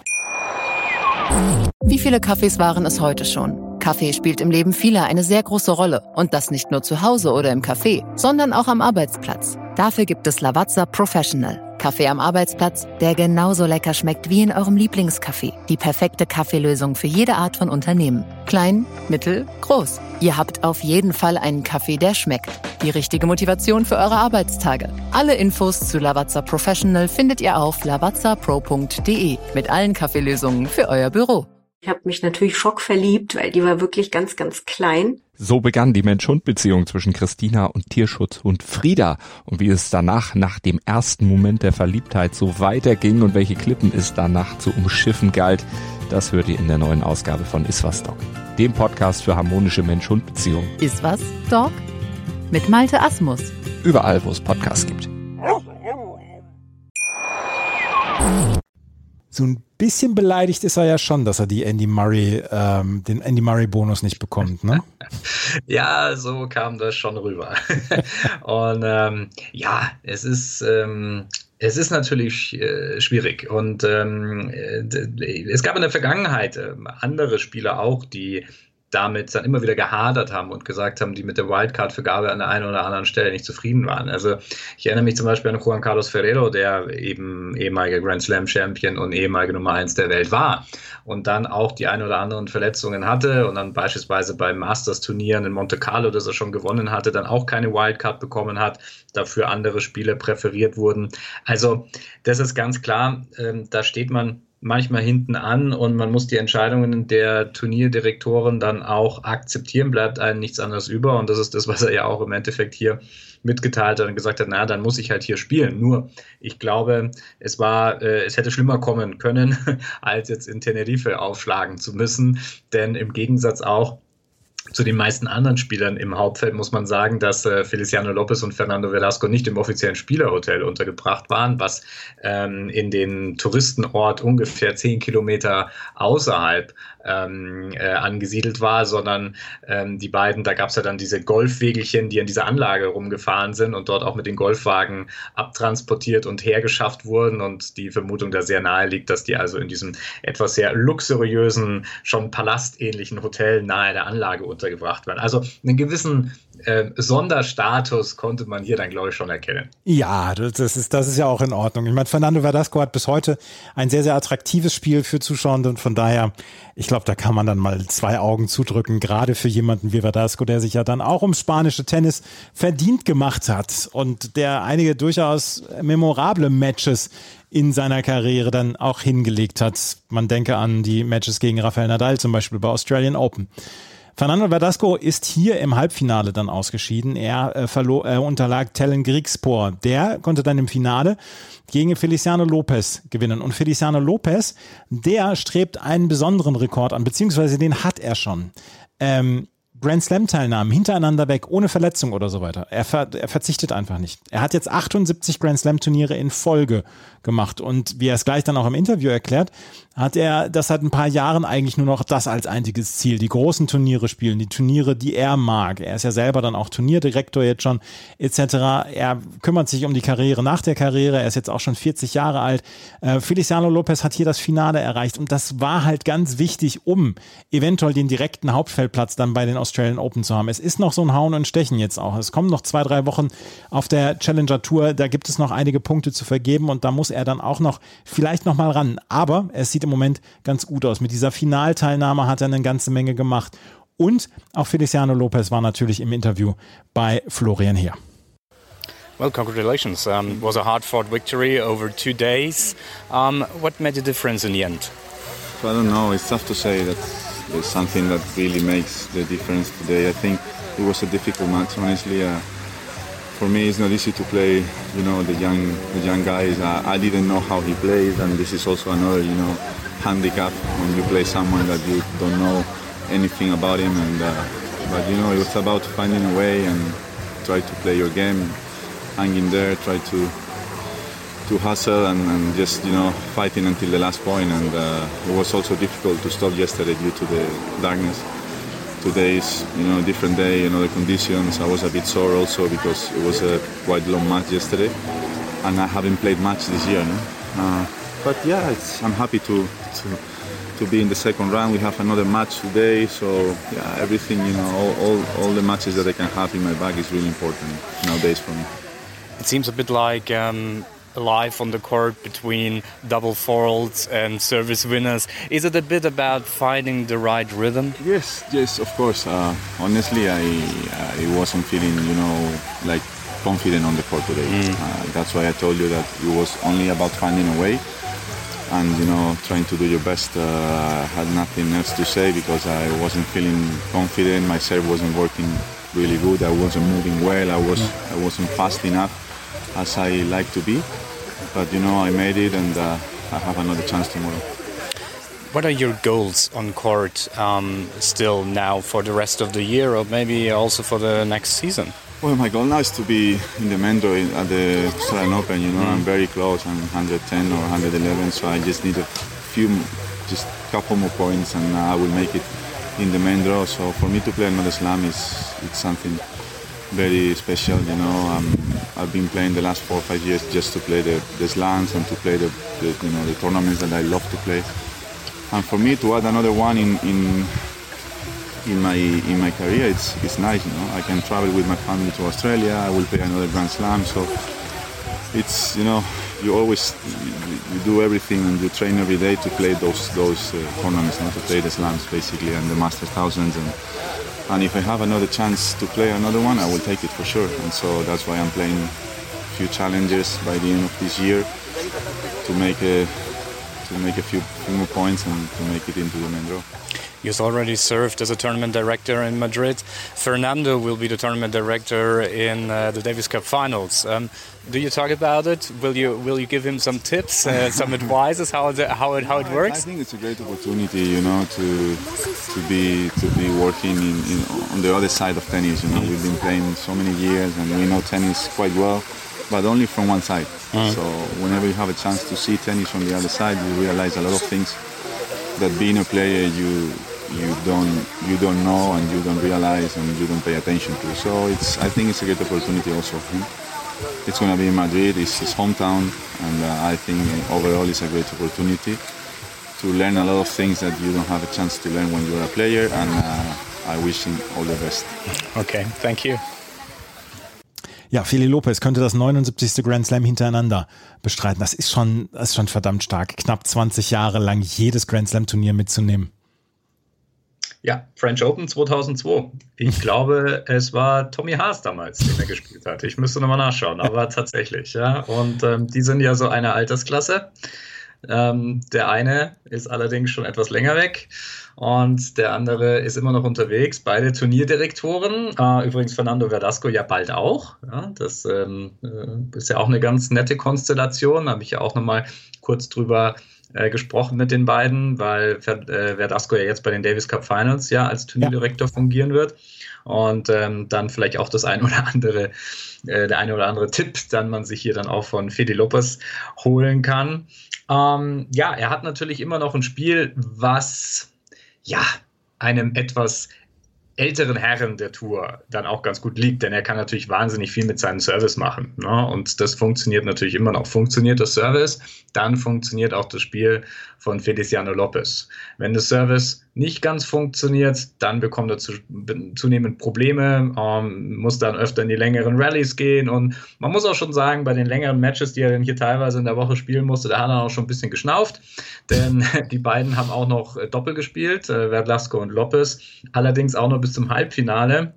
Wie viele Kaffees waren es heute schon? Kaffee spielt im Leben vieler eine sehr große Rolle. Und das nicht nur zu Hause oder im Café, sondern auch am Arbeitsplatz. Dafür gibt es Lavazza Professional. Kaffee am Arbeitsplatz, der genauso lecker schmeckt wie in eurem Lieblingscafé. Die perfekte Kaffeelösung für jede Art von Unternehmen. Klein, mittel, groß. Ihr habt auf jeden Fall einen Kaffee, der schmeckt. Die richtige Motivation für eure Arbeitstage. Alle Infos zu Lavazza Professional findet ihr auf lavazza pro punkt de mit allen Kaffeelösungen für euer Büro. Ich habe mich natürlich schockverliebt, weil die war wirklich ganz, ganz klein. So begann die Mensch-Hund-Beziehung zwischen Christina und Tierschutzhund Frieda. Und wie es danach, nach dem ersten Moment der Verliebtheit, so weiterging und welche Klippen es danach zu umschiffen galt, das hört ihr in der neuen Ausgabe von Iswas Dog, dem Podcast für harmonische Mensch-Hund-Beziehungen. Iswas Dog? Mit Malte Asmus. Überall, wo es Podcasts gibt. So ein bisschen beleidigt ist er ja schon, dass er die Andy Murray, ähm, den Andy Murray-Bonus nicht bekommt, ne? Ja, so kam das schon rüber. Und ähm, ja, es ist, ähm, es ist natürlich äh, schwierig. Und ähm, äh, es gab in der Vergangenheit äh, andere Spieler auch, die damit dann immer wieder gehadert haben und gesagt haben, die mit der Wildcard-Vergabe an der einen oder anderen Stelle nicht zufrieden waren. Also ich erinnere mich zum Beispiel an Juan Carlos Ferrero, der eben ehemaliger Grand Slam Champion und ehemaliger Nummer eins der Welt war und dann auch die ein oder anderen Verletzungen hatte und dann beispielsweise beim Masters-Turnieren in Monte Carlo, das er schon gewonnen hatte, dann auch keine Wildcard bekommen hat, dafür andere Spiele präferiert wurden. Also das ist ganz klar, ähm, da steht man manchmal hinten an und man muss die Entscheidungen der Turnierdirektoren dann auch akzeptieren, bleibt einem nichts anderes über und das ist das, was er ja auch im Endeffekt hier mitgeteilt hat und gesagt hat, na, dann muss ich halt hier spielen. Nur, ich glaube, es war, äh, es hätte schlimmer kommen können, als jetzt in Tenerife aufschlagen zu müssen, denn im Gegensatz auch zu den meisten anderen Spielern im Hauptfeld muss man sagen, dass äh, Feliciano Lopez und Fernando Velasco nicht im offiziellen Spielerhotel untergebracht waren, was ähm, in den Touristenort ungefähr zehn Kilometer außerhalb ähm, äh, angesiedelt war, sondern ähm, die beiden, da gab es ja dann diese Golfwegelchen, die in dieser Anlage rumgefahren sind und dort auch mit den Golfwagen abtransportiert und hergeschafft wurden und die Vermutung da sehr nahe liegt, dass die also in diesem etwas sehr luxuriösen, schon palastähnlichen Hotel nahe der Anlage untergebracht werden. Also einen gewissen äh, Sonderstatus konnte man hier dann, glaube ich, schon erkennen. Ja, das ist, das ist ja auch in Ordnung. Ich meine, Fernando Verdasco hat bis heute ein sehr, sehr attraktives Spiel für Zuschauer und von daher, ich glaube, da kann man dann mal zwei Augen zudrücken, gerade für jemanden wie Verdasco, der sich ja dann auch ums spanische Tennis verdient gemacht hat und der einige durchaus memorable Matches in seiner Karriere dann auch hingelegt hat. Man denke an die Matches gegen Rafael Nadal zum Beispiel bei Australian Open. Fernando Verdasco ist hier im Halbfinale dann ausgeschieden. Er äh, verlor, äh, unterlag Tellen Griekspoor. Der konnte dann im Finale gegen Feliciano Lopez gewinnen. Und Feliciano Lopez, der strebt einen besonderen Rekord an, beziehungsweise den hat er schon. Ähm, Grand Slam-Teilnahmen hintereinander weg, ohne Verletzung oder so weiter. Er, ver- er verzichtet einfach nicht. Er hat jetzt achtundsiebzig Grand Slam-Turniere in Folge gemacht und wie er es gleich dann auch im Interview erklärt, hat er das seit ein paar Jahren eigentlich nur noch das als einziges Ziel. Die großen Turniere spielen, die Turniere, die er mag. Er ist ja selber dann auch Turnierdirektor jetzt schon et cetera. Er kümmert sich um die Karriere nach der Karriere. Er ist jetzt auch schon vierzig Jahre alt. Äh, Feliciano Lopez hat hier das Finale erreicht und das war halt ganz wichtig, um eventuell den direkten Hauptfeldplatz dann bei den Australian Open zu haben. Es ist noch so ein Hauen und Stechen jetzt auch. Es kommen noch zwei, drei Wochen auf der Challenger Tour. Da gibt es noch einige Punkte zu vergeben und da muss er dann auch noch vielleicht noch mal ran. Aber es sieht im Moment ganz gut aus. Mit dieser Finalteilnahme hat er eine ganze Menge gemacht. Und auch Feliciano Lopez war natürlich im Interview bei Florian Heer. Well, congratulations. Um, it was a hard-fought victory over two days. Um, what made the difference in the end? I don't know. It's tough to say that there's something that really makes the difference today. I think it was a difficult match, honestly. Uh, for me, it's not easy to play, you know, the young, the young guys. Uh, I didn't know how he plays, and this is also another, you know, handicap when you play someone that you don't know anything about him. And uh, but you know, it was about finding a way and try to play your game, hang in there, try to to hustle and, and just, you know, fighting until the last point. And uh, it was also difficult to stop yesterday due to the darkness. Today is, you know, a different day, another conditions. I was a bit sore also because it was a quite long match yesterday, and I haven't played much this year. No? Uh, but yeah, it's, I'm happy to, to to be in the second round. We have another match today, so yeah, everything, you know, all, all, all the matches that I can have in my bag is really important nowadays for me. It seems a bit like um, life on the court between double faults and service winners. Is it a bit about finding the right rhythm? Yes, yes, of course. Uh, honestly, I I wasn't feeling, you know, like confident on the court today. Mm. Uh, that's why I told you that it was only about finding a way and, you know, trying to do your best. Uh, I had nothing else to say because I wasn't feeling confident. My serve wasn't working really good. I wasn't moving well. I was I wasn't fast enough as I like to be. But, you know, I made it and uh, I have another chance tomorrow. What are your goals on court um, still now for the rest of the year or maybe also for the next season? Well, my goal now is to be in the Mendo at the Australian Open. You know, mm. I'm very close. I'm one hundred ten or one hundred eleven, so I just need a few, just a couple more points and uh, I will make it in the main draw. So for me to play another slam is it's something very special, you know. Um, I've been playing the last four or five years just to play the, the slams and to play the, the you know the tournaments that I love to play. And for me to add another one in, in in my in my career, it's it's nice. You know, I can travel with my family to Australia. I will play another Grand Slam. So it's, you know, you always you, you do everything and you train every day to play those those uh, tournaments, not to play the slams basically and the Masters thousands. And and if I have another chance to play another one, I will take it for sure. And so that's why I'm playing a few challenges by the end of this year to make a to make a few, few more points and to make it into the main draw. You've already served as a tournament director in Madrid. Fernando will be the tournament director in uh, the Davis Cup finals. Um, do you talk about it? Will you will you give him some tips, uh, some advices how it, how it how it works? I think it's a great opportunity, you know, to to be to be working in, in on the other side of tennis. You know, we've been playing so many years and we know tennis quite well, but only from one side. Mm. So whenever you have a chance to see tennis from the other side, you realize a lot of things that being a player you you don't you don't know and you don't realize and you don't pay attention to. So it's I think it's a great opportunity also for him. It's going to be in Madrid, it's his hometown, and uh, I think overall it's a great opportunity to learn a lot of things that you don't have a chance to learn when you're a player, and uh, I wish him all the best. Okay, thank you. Ja, Fili Lopez könnte das neunundsiebzigste Grand Slam hintereinander bestreiten. Das ist schon, das ist schon verdammt stark. Knapp zwanzig Jahre lang jedes Grand Slam Turnier mitzunehmen. Ja, French Open zweitausendzwei. Ich glaube, es war Tommy Haas damals, den er gespielt hat. Ich müsste nochmal nachschauen, aber tatsächlich. Ja. Und ähm, die sind ja so eine Altersklasse. Ähm, der eine ist allerdings schon etwas länger weg und der andere ist immer noch unterwegs. Beide Turnierdirektoren. Äh, übrigens Fernando Verdasco ja bald auch. Ja, das ähm, äh, ist ja auch eine ganz nette Konstellation. Da habe ich ja auch nochmal kurz drüber äh, gesprochen mit den beiden, weil äh, Verdasco ja jetzt bei den Davis Cup Finals ja als Turnierdirektor ja. fungieren wird. Und ähm, dann vielleicht auch das ein oder andere, äh, der eine oder andere Tipp, dann man sich hier dann auch von Fili Lopez holen kann. Ähm, ja, er hat natürlich immer noch ein Spiel, was ja einem etwas älteren Herren der Tour dann auch ganz gut liegt, denn er kann natürlich wahnsinnig viel mit seinem Service machen, ne? Und das funktioniert natürlich immer noch. Funktioniert das Service, dann funktioniert auch das Spiel von Feliciano Lopez. Wenn das Service nicht ganz funktioniert, dann bekommt er zu, zunehmend Probleme, ähm, muss dann öfter in die längeren Rallyes gehen und man muss auch schon sagen, bei den längeren Matches, die er dann hier teilweise in der Woche spielen musste, da hat er auch schon ein bisschen geschnauft, denn die beiden haben auch noch Doppel gespielt, äh, Verdasco und Lopez, allerdings auch noch bis zum Halbfinale.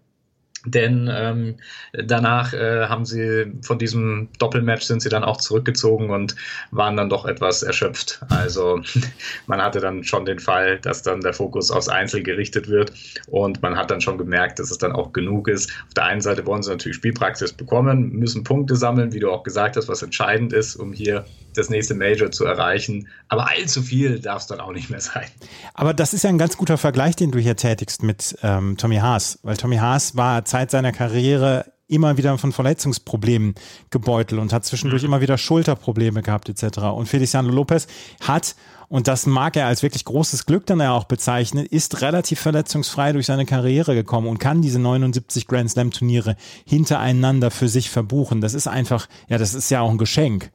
Denn ähm, danach äh, haben sie von diesem Doppelmatch sind sie dann auch zurückgezogen und waren dann doch etwas erschöpft. Also man hatte dann schon den Fall, dass dann der Fokus aufs Einzel gerichtet wird und man hat dann schon gemerkt, dass es dann auch genug ist. Auf der einen Seite wollen sie natürlich Spielpraxis bekommen, müssen Punkte sammeln, wie du auch gesagt hast, was entscheidend ist, um hier das nächste Major zu erreichen. Aber allzu viel darf es dann auch nicht mehr sein. Aber das ist ja ein ganz guter Vergleich, den du hier tätigst mit ähm, Tommy Haas, weil Tommy Haas war Zeit seiner Karriere immer wieder von Verletzungsproblemen gebeutelt und hat zwischendurch immer wieder Schulterprobleme gehabt et cetera. Und Feliciano Lopez hat, und das mag er als wirklich großes Glück dann ja auch bezeichnen, ist relativ verletzungsfrei durch seine Karriere gekommen und kann diese neunundsiebzig Grand Slam Turniere hintereinander für sich verbuchen. Das ist einfach, ja, das ist ja auch ein Geschenk.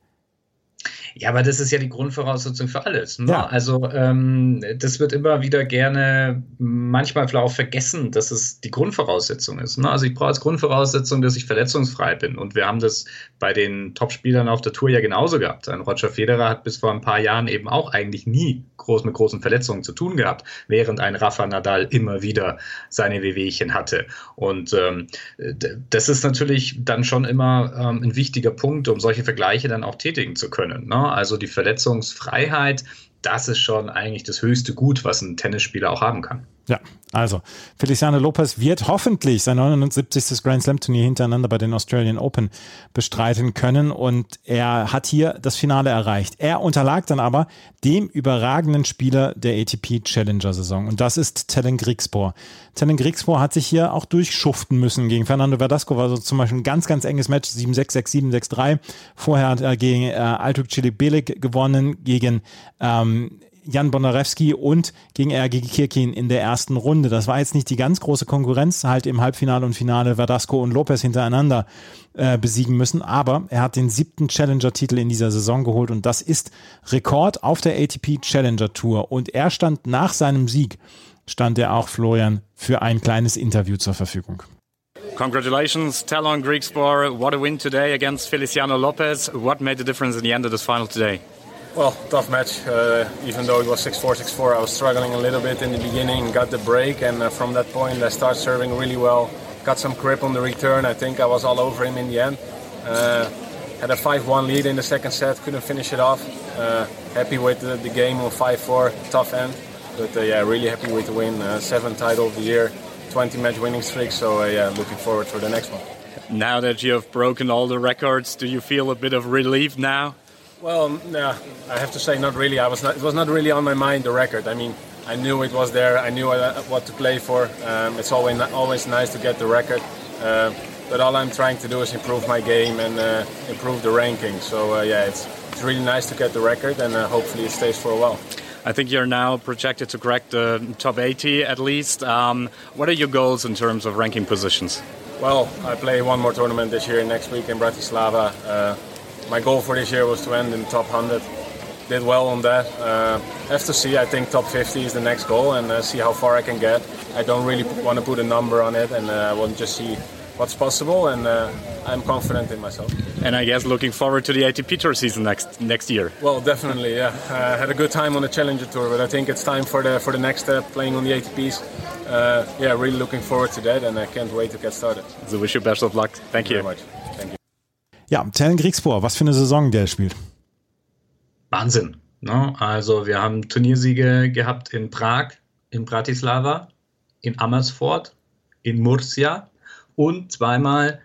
Ja, aber das ist ja die Grundvoraussetzung für alles. Ne? Ja. Also ähm, das wird immer wieder gerne manchmal vielleicht auch vergessen, dass es die Grundvoraussetzung ist. Ne? Also ich brauche als Grundvoraussetzung, dass ich verletzungsfrei bin. Und wir haben das bei den Topspielern auf der Tour ja genauso gehabt. Ein Roger Federer hat bis vor ein paar Jahren eben auch eigentlich nie groß mit großen Verletzungen zu tun gehabt, während ein Rafa Nadal immer wieder seine Wehwehchen hatte. Und ähm, das ist natürlich dann schon immer ähm, ein wichtiger Punkt, um solche Vergleiche dann auch tätigen zu können. Ne? Also die Verletzungsfreiheit, das ist schon eigentlich das höchste Gut, was ein Tennisspieler auch haben kann. Ja, also Feliciano Lopez wird hoffentlich sein neunundsiebzigstes Grand Slam Turnier hintereinander bei den Australian Open bestreiten können und er hat hier das Finale erreicht. Er unterlag dann aber dem überragenden Spieler der A T P Challenger Saison und das ist Tellen Griekspoor. Tellen Griekspoor hat sich hier auch durchschuften müssen gegen Fernando Verdasco, war so zum Beispiel ein ganz, ganz enges Match, sieben sechs, sechs sieben, sechs drei. Vorher hat er gegen äh, Altup Cilibelik gewonnen, gegen ähm, Jan Bondarewski und gegen Ergi Kirkin in der ersten Runde. Das war jetzt nicht die ganz große Konkurrenz, halt im Halbfinale und Finale Verdasco und Lopez hintereinander äh, besiegen müssen, aber er hat den siebten Challenger-Titel in dieser Saison geholt und das ist Rekord auf der A T P Challenger Tour und er stand nach seinem Sieg stand er auch Florian für ein kleines Interview zur Verfügung. Congratulations, Talon Griekspoor. What a win today against Feliciano Lopez. What made the difference in the end of this final today? Well, tough match. Uh, even though it was six four, six four, I was struggling a little bit in the beginning, got the break, and uh, from that point I started serving really well. Got some grip on the return. I think I was all over him in the end. Uh, had a five one lead in the second set, couldn't finish it off. Uh, happy with the, the game on five four, tough end. But uh, yeah, really happy with the win. Uh, seventh title of the year, twenty match winning streak, so uh, yeah, looking forward for the next one. Now that you have broken all the records, do you feel a bit of relief now? Well, no, I have to say not really. I was not, it was not really on my mind, the record. I mean, I knew it was there. I knew what to play for. Um, it's always always nice to get the record. Uh, but all I'm trying to do is improve my game and uh, improve the ranking. So uh, yeah, it's it's really nice to get the record, and uh, hopefully it stays for a while. I think you're now projected to crack the top eighty at least. Um, what are your goals in terms of ranking positions? Well, I play one more tournament this year, next week in Bratislava. Uh, my goal for this year was to end in the top one hundred. Did well on that. Uh, have to see. I think top fifty is the next goal, and uh, see how far I can get. I don't really want to put a number on it, and uh, I want to just see what's possible, and uh, I'm confident in myself. And I guess looking forward to the A T P Tour season next next year. Well, definitely, yeah. I uh, had a good time on the Challenger Tour, but I think it's time for the for the next step, playing on the A T Ps. Uh, yeah, really looking forward to that, and I can't wait to get started. So wish you best of luck. Thank, Thank you. you very much. Thank you. Ja, Talon Griekspoor, was für eine Saison der spielt. Wahnsinn. Ne? Also wir haben Turniersiege gehabt in Prag, in Bratislava, in Amersfoort, in Murcia und zweimal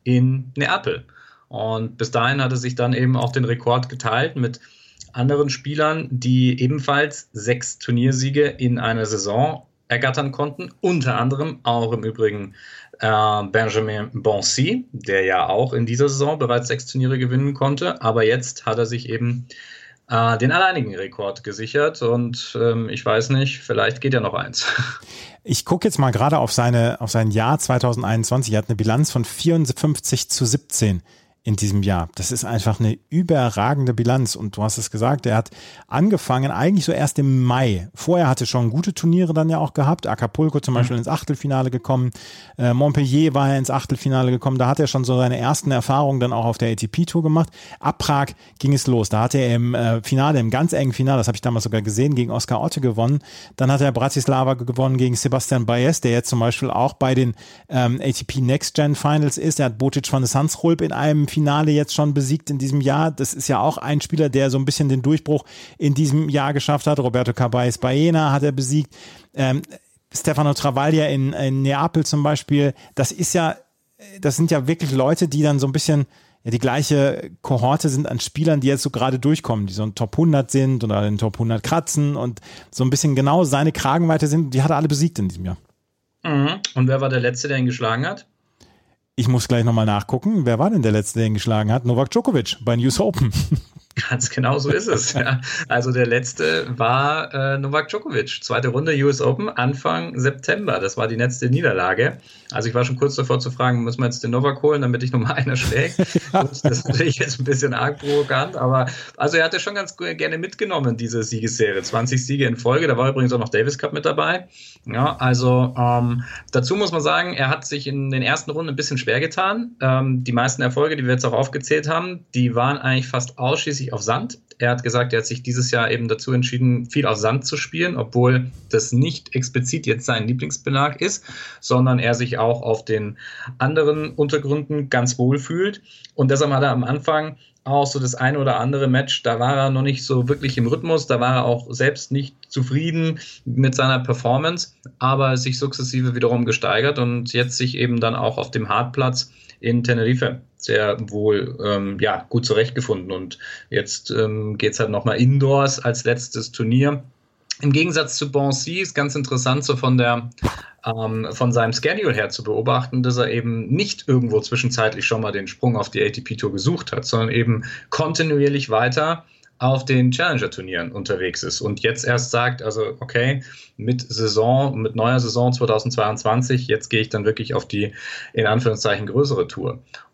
in Neapel. Und bis dahin hat er sich dann eben auch den Rekord geteilt mit anderen Spielern, die ebenfalls sechs Turniersiege in einer Saison ergattern konnten. Unter anderem auch im Übrigen äh, Benjamin Bonzi, der ja auch in dieser Saison bereits sechs Turniere gewinnen konnte. Aber jetzt hat er sich eben äh, den alleinigen Rekord gesichert. Und ähm, ich weiß nicht, vielleicht geht ja noch eins. Ich gucke jetzt mal gerade auf, seine, auf sein Jahr zwanzig einundzwanzig. Er hat eine Bilanz von vierundfünfzig zu siebzehn in diesem Jahr. Das ist einfach eine überragende Bilanz. Und du hast es gesagt, er hat angefangen eigentlich so erst im Mai. Vorher hatte schon gute Turniere dann ja auch gehabt. Acapulco zum Beispiel mhm. ins Achtelfinale gekommen. Äh, Montpellier war er ins Achtelfinale gekommen. Da hat er schon so seine ersten Erfahrungen dann auch auf der A T P-Tour gemacht. Ab Prag ging es los. Da hatte er im äh, Finale, im ganz engen Finale, das habe ich damals sogar gesehen, gegen Oskar Otte gewonnen. Dann hat er Bratislava gewonnen gegen Sebastian Baez, der jetzt zum Beispiel auch bei den ähm, A T P Next Gen Finals ist. Er hat Botic van de Zandschulp in einem Finale jetzt schon besiegt in diesem Jahr. Das ist ja auch ein Spieler, der so ein bisschen den Durchbruch in diesem Jahr geschafft hat. Roberto Carballes Baena hat er besiegt. Ähm, Stefano Travaglia in, in Neapel zum Beispiel. Das ist ja, das sind ja wirklich Leute, die dann so ein bisschen ja, die gleiche Kohorte sind an Spielern, die jetzt so gerade durchkommen, die so ein Top hundert sind oder den Top hundert kratzen und so ein bisschen genau seine Kragenweite sind. Die hat er alle besiegt in diesem Jahr. Mhm. Und wer war der Letzte, der ihn geschlagen hat? Ich muss gleich nochmal nachgucken. Wer war denn der Letzte, der ihn geschlagen hat? Novak Djokovic bei News Open. Ganz genau so ist es. Ja. Also der Letzte war äh, Novak Djokovic. Zweite Runde U S Open, Anfang September. Das war die letzte Niederlage. Also ich war schon kurz davor zu fragen, müssen wir jetzt den Novak holen, damit dich nochmal einer schlägt. Das ist natürlich jetzt ein bisschen arg provokant, aber also er hatte schon ganz gerne mitgenommen, diese Siegesserie. zwanzig Siege in Folge, da war übrigens auch noch Davis Cup mit dabei. Ja, also ähm, dazu muss man sagen, er hat sich in den ersten Runden ein bisschen schwer getan. Ähm, die meisten Erfolge, die wir jetzt auch aufgezählt haben, die waren eigentlich fast ausschließlich auf Sand. Er hat gesagt, er hat sich dieses Jahr eben dazu entschieden, viel auf Sand zu spielen, obwohl das nicht explizit jetzt sein Lieblingsbelag ist, sondern er sich auch auf den anderen Untergründen ganz wohl fühlt. Und deshalb hat er am Anfang auch so das eine oder andere Match, da war er noch nicht so wirklich im Rhythmus, da war er auch selbst nicht zufrieden mit seiner Performance, aber sich sukzessive wiederum gesteigert und jetzt sich eben dann auch auf dem Hartplatz in Tenerife sehr wohl ähm, ja, gut zurechtgefunden. Und jetzt ähm, geht es halt nochmal indoors als letztes Turnier. Im Gegensatz zu Bonzi ist ganz interessant, so von der ähm, von seinem Schedule her zu beobachten, dass er eben nicht irgendwo zwischenzeitlich schon mal den Sprung auf die A T P Tour gesucht hat, sondern eben kontinuierlich weiter auf den Challenger-Turnieren unterwegs ist und jetzt erst sagt, also okay, mit Saison, mit neuer Saison zweitausendzweiundzwanzig, jetzt gehe ich dann wirklich auf die, in Anführungszeichen, größere Tour.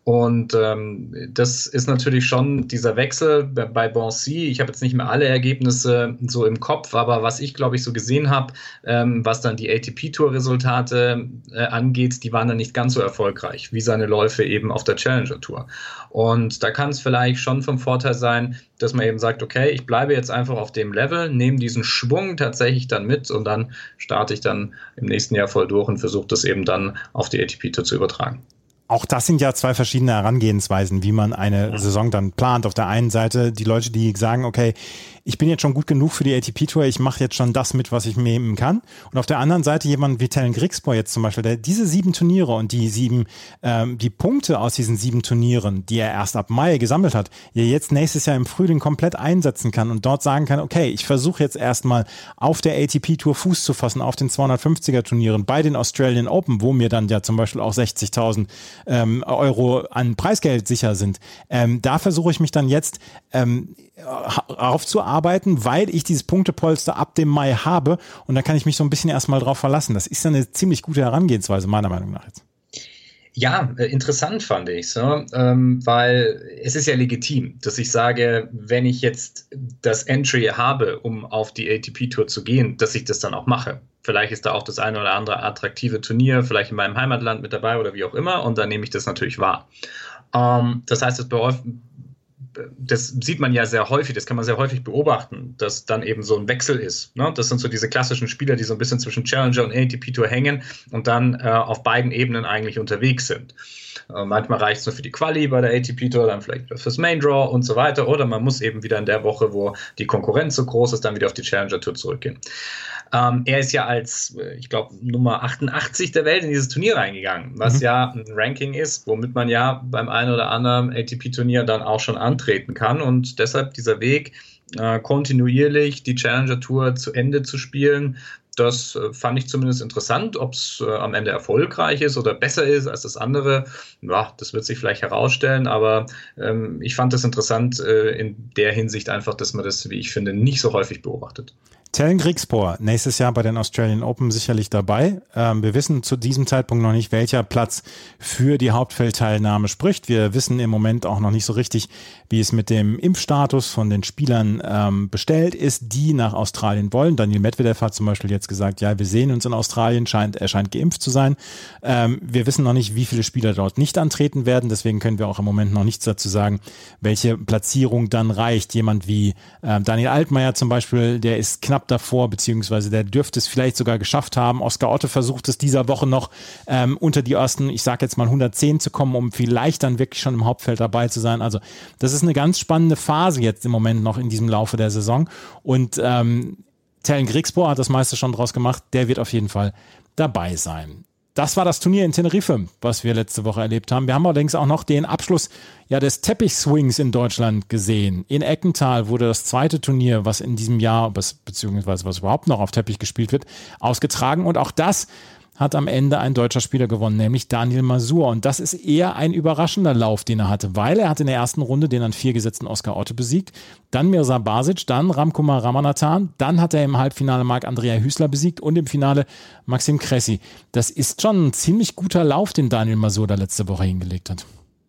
Und ähm, das ist natürlich schon dieser Wechsel bei Boncy. Ich habe jetzt nicht mehr alle Ergebnisse so im Kopf, aber was ich, glaube ich, so gesehen habe, ähm, was dann die A T P-Tour-Resultate äh, angeht, die waren dann nicht ganz so erfolgreich wie seine Läufe eben auf der Challenger-Tour. Und da kann es vielleicht schon vom Vorteil sein, dass man eben sagt, okay, ich bleibe jetzt einfach auf dem Level, nehme diesen Schwung tatsächlich dann mit und dann starte ich dann im nächsten Jahr voll durch und versuche das eben dann auf die A T P-Tour zu übertragen. Auch das sind ja zwei verschiedene Herangehensweisen, wie man eine ja. Saison dann plant. Auf der einen Seite die Leute, die sagen, okay, ich bin jetzt schon gut genug für die A T P-Tour, ich mache jetzt schon das mit, was ich nehmen kann. Und auf der anderen Seite jemand wie Tellen Griekspoor jetzt zum Beispiel, der diese sieben Turniere und die sieben, ähm, die Punkte aus diesen sieben Turnieren, die er erst ab Mai gesammelt hat, ja jetzt nächstes Jahr im Frühling komplett einsetzen kann und dort sagen kann, okay, ich versuche jetzt erstmal auf der A T P-Tour Fuß zu fassen, auf den zweihundertfünfziger Turnieren, bei den Australian Open, wo mir dann ja zum Beispiel auch sechzigtausend ähm, Euro an Preisgeld sicher sind. Ähm, da versuche ich mich dann jetzt ähm, aufzuarbeiten, weil ich dieses Punktepolster ab dem Mai habe und da kann ich mich so ein bisschen erstmal drauf verlassen. Das ist ja eine ziemlich gute Herangehensweise, meiner Meinung nach jetzt. Ja, interessant fand ich es, ne? ähm, weil es ist ja legitim, dass ich sage, wenn ich jetzt das Entry habe, um auf die A T P-Tour zu gehen, dass ich das dann auch mache. Vielleicht ist da auch das eine oder andere attraktive Turnier, vielleicht in meinem Heimatland mit dabei oder wie auch immer und dann nehme ich das natürlich wahr. Ähm, das heißt, das bedeutet, das sieht man ja sehr häufig, das kann man sehr häufig beobachten, dass dann eben so ein Wechsel ist. Ne? Das sind so diese klassischen Spieler, die so ein bisschen zwischen Challenger und A T P-Tour hängen und dann äh, auf beiden Ebenen eigentlich unterwegs sind. Äh, manchmal reicht es nur für die Quali bei der A T P-Tour, dann vielleicht fürs Main Draw und so weiter. Oder man muss eben wieder in der Woche, wo die Konkurrenz so groß ist, dann wieder auf die Challenger-Tour zurückgehen. Ähm, er ist ja als, ich glaube, Nummer achtundachtzig der Welt in dieses Turnier reingegangen, was mhm. ja ein Ranking ist, womit man ja beim einen oder anderen A T P-Turnier dann auch schon antreten kann. Und deshalb dieser Weg, äh, kontinuierlich die Challenger-Tour zu Ende zu spielen, das äh, fand ich zumindest interessant. Ob es äh, am Ende erfolgreich ist oder besser ist als das andere, ja, das wird sich vielleicht herausstellen. Aber ähm, ich fand das interessant äh, in der Hinsicht einfach, dass man das, wie ich finde, nicht so häufig beobachtet. Tellen Griekspoor, nächstes Jahr bei den Australian Open sicherlich dabei. Ähm, wir wissen zu diesem Zeitpunkt noch nicht, welcher Platz für die Hauptfeldteilnahme spricht. Wir wissen im Moment auch noch nicht so richtig, wie es mit dem Impfstatus von den Spielern ähm, bestellt ist, die nach Australien wollen. Daniil Medvedev hat zum Beispiel jetzt gesagt, ja, wir sehen uns in Australien, scheint, er scheint geimpft zu sein. Ähm, wir wissen noch nicht, wie viele Spieler dort nicht antreten werden. Deswegen können wir auch im Moment noch nichts dazu sagen, welche Platzierung dann reicht. Jemand wie äh, Daniel Altmaier zum Beispiel, der ist knapp davor, beziehungsweise der dürfte es vielleicht sogar geschafft haben. Oskar Otte versucht es dieser Woche noch ähm, unter die ersten, ich sage jetzt mal hundertzehn zu kommen, um vielleicht dann wirklich schon im Hauptfeld dabei zu sein. Also das ist eine ganz spannende Phase jetzt im Moment noch in diesem Laufe der Saison und ähm, Tellen Griekspoor hat das meiste schon draus gemacht, der wird auf jeden Fall dabei sein. Das war das Turnier in Tenerife, was wir letzte Woche erlebt haben. Wir haben allerdings auch noch den Abschluss ja, des Teppichswings in Deutschland gesehen. In Eckental wurde das zweite Turnier, was in diesem Jahr, beziehungsweise was überhaupt noch auf Teppich gespielt wird, ausgetragen. Und auch das hat am Ende ein deutscher Spieler gewonnen, nämlich Daniel Masur. Und das ist eher ein überraschender Lauf, den er hatte, weil er hat in der ersten Runde den an vier gesetzten Oskar Otte besiegt, dann Mirza Basic, dann Ramkumar Ramanathan, dann hat er im Halbfinale Marc-Andrea Hüßler besiegt und im Finale Maxim Cressy. Das ist schon ein ziemlich guter Lauf, den Daniel Masur da letzte Woche hingelegt hat.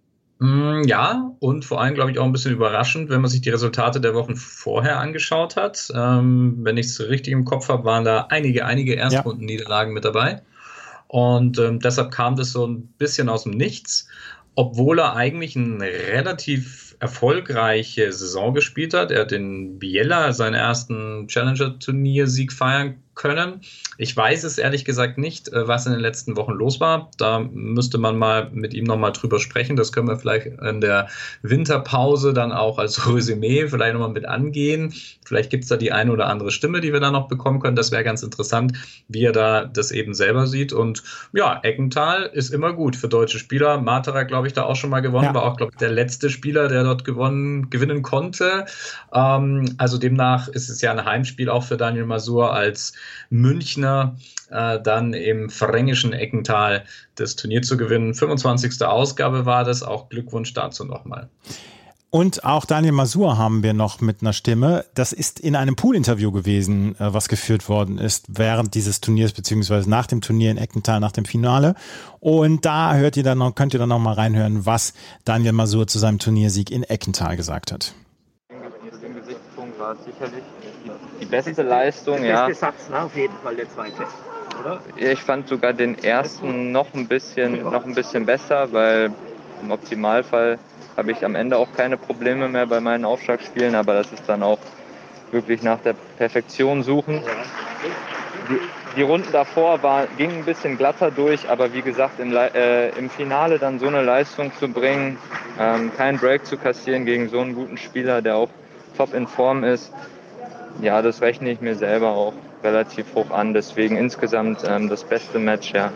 Ja, und vor allem, glaube ich, auch ein bisschen überraschend, wenn man sich die Resultate der Wochen vorher angeschaut hat. Ähm, wenn ich es richtig im Kopf habe, waren da einige, einige Erstrundenniederlagen ja. mit dabei. Und ähm, deshalb kam das so ein bisschen aus dem Nichts, obwohl er eigentlich eine relativ erfolgreiche Saison gespielt hat. Er hat in Biella seinen ersten Challenger-Turniersieg feiern können. Ich weiß es ehrlich gesagt nicht, was in den letzten Wochen los war. Da müsste man mal mit ihm nochmal drüber sprechen. Das können wir vielleicht in der Winterpause dann auch als Resümee vielleicht nochmal mit angehen. Vielleicht gibt es da die eine oder andere Stimme, die wir da noch bekommen können. Das wäre ganz interessant, wie er da das eben selber sieht. Und ja, Eckental ist immer gut für deutsche Spieler. Matera, glaube ich, da auch schon mal gewonnen. Ja. War auch, glaube ich, der letzte Spieler, der dort gewonnen, gewinnen konnte. Ähm, also demnach ist es ja ein Heimspiel auch für Daniel Masur als Münchner äh, dann im fränkischen Eckental das Turnier zu gewinnen. fünfundzwanzigste Ausgabe war das, auch Glückwunsch dazu nochmal. Und auch Daniel Masur haben wir noch mit einer Stimme. Das ist in einem Pool-Interview gewesen, was geführt worden ist während dieses Turniers, beziehungsweise nach dem Turnier in Eckental, nach dem Finale. Und da hört ihr dann noch, könnt ihr dann noch mal reinhören, was Daniel Masur zu seinem Turniersieg in Eckental gesagt hat. Aus dem Gesichtspunkt war es sicherlich die, die beste Leistung. Der beste ja. Satz, ne? Auf jeden Fall der zweite, oder? Ich fand sogar den ersten noch ein bisschen, noch ein bisschen besser, weil im Optimalfall habe ich am Ende auch keine Probleme mehr bei meinen Aufschlagspielen, aber das ist dann auch wirklich nach der Perfektion suchen. Die, die Runden davor war, gingen ein bisschen glatter durch, aber wie gesagt, im, äh, im Finale dann so eine Leistung zu bringen, ähm, keinen Break zu kassieren gegen so einen guten Spieler, der auch top in Form ist, ja, das rechne ich mir selber auch relativ hoch an. Deswegen insgesamt ähm, das beste Match, ja.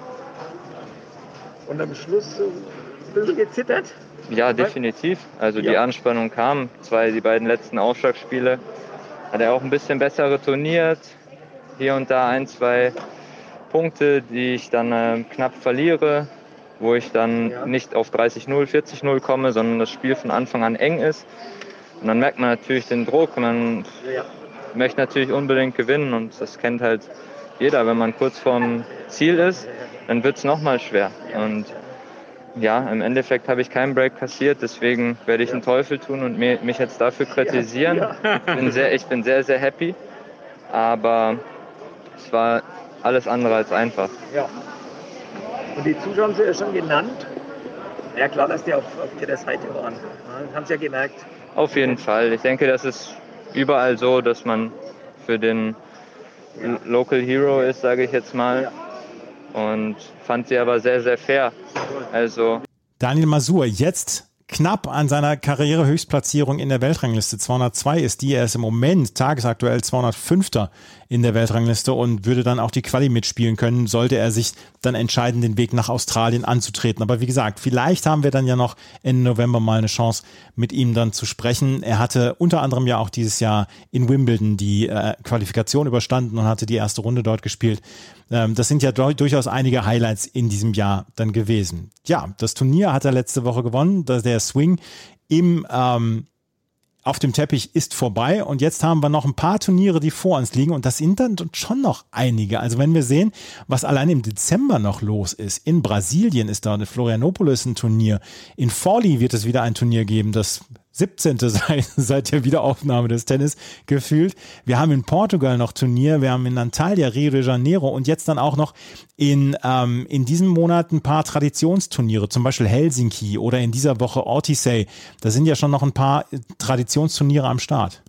Und am Schluss so ein bisschen gezittert? Ja, definitiv. Also ja. Die Anspannung kam. Zwei, die beiden letzten Aufschlagspiele hat er auch ein bisschen besser retourniert. Hier und da ein, zwei Punkte, die ich dann äh, knapp verliere, wo ich dann ja. nicht auf dreißig null, vierzig null komme, sondern das Spiel von Anfang an eng ist. Und dann merkt man natürlich den Druck. Man ja. möchte natürlich unbedingt gewinnen und das kennt halt jeder. Wenn man kurz vorm Ziel ist, dann wird es nochmal schwer. Und ja, im Endeffekt habe ich keinen Break kassiert, deswegen werde ich einen Teufel tun und mich jetzt dafür kritisieren. Ich bin sehr, ich bin sehr, sehr happy, aber es war alles andere als einfach. Ja. Und die Zuschauer haben Sie ja schon genannt. Ja klar, dass die auf, auf Ihrer Seite waren. Ja, haben Sie ja gemerkt. Auf jeden Fall. Ich denke, das ist überall so, dass man für den ja. Local Hero ist, sage ich jetzt mal. Ja. Und fand sie aber sehr, sehr fair. Also Daniel Masur jetzt knapp an seiner Karrierehöchstplatzierung in der Weltrangliste. zweihundertzwei ist die, er ist im Moment tagesaktuell zweihundertfünfter in der Weltrangliste und würde dann auch die Quali mitspielen können, sollte er sich dann entscheiden, den Weg nach Australien anzutreten. Aber wie gesagt, vielleicht haben wir dann ja noch Ende November mal eine Chance, mit ihm dann zu sprechen. Er hatte unter anderem ja auch dieses Jahr in Wimbledon die äh, Qualifikation überstanden und hatte die erste Runde dort gespielt. Ähm, das sind ja do- durchaus einige Highlights in diesem Jahr dann gewesen. Ja, das Turnier hat er letzte Woche gewonnen. Der Swing im ähm, auf dem Teppich ist vorbei und jetzt haben wir noch ein paar Turniere, die vor uns liegen und das sind dann schon noch einige. Also wenn wir sehen, was allein im Dezember noch los ist, in Brasilien ist da eine Florianopolis ein Turnier, in Forli wird es wieder ein Turnier geben, das siebzehnte seit, seit der Wiederaufnahme des Tennis gefühlt. Wir haben in Portugal noch Turnier, wir haben in Antalya, Rio de Janeiro und jetzt dann auch noch in, ähm, in diesem Monat ein paar Traditionsturniere, zum Beispiel Helsinki oder in dieser Woche Ortisei. Da sind ja schon noch ein paar Traditionsturniere am Start.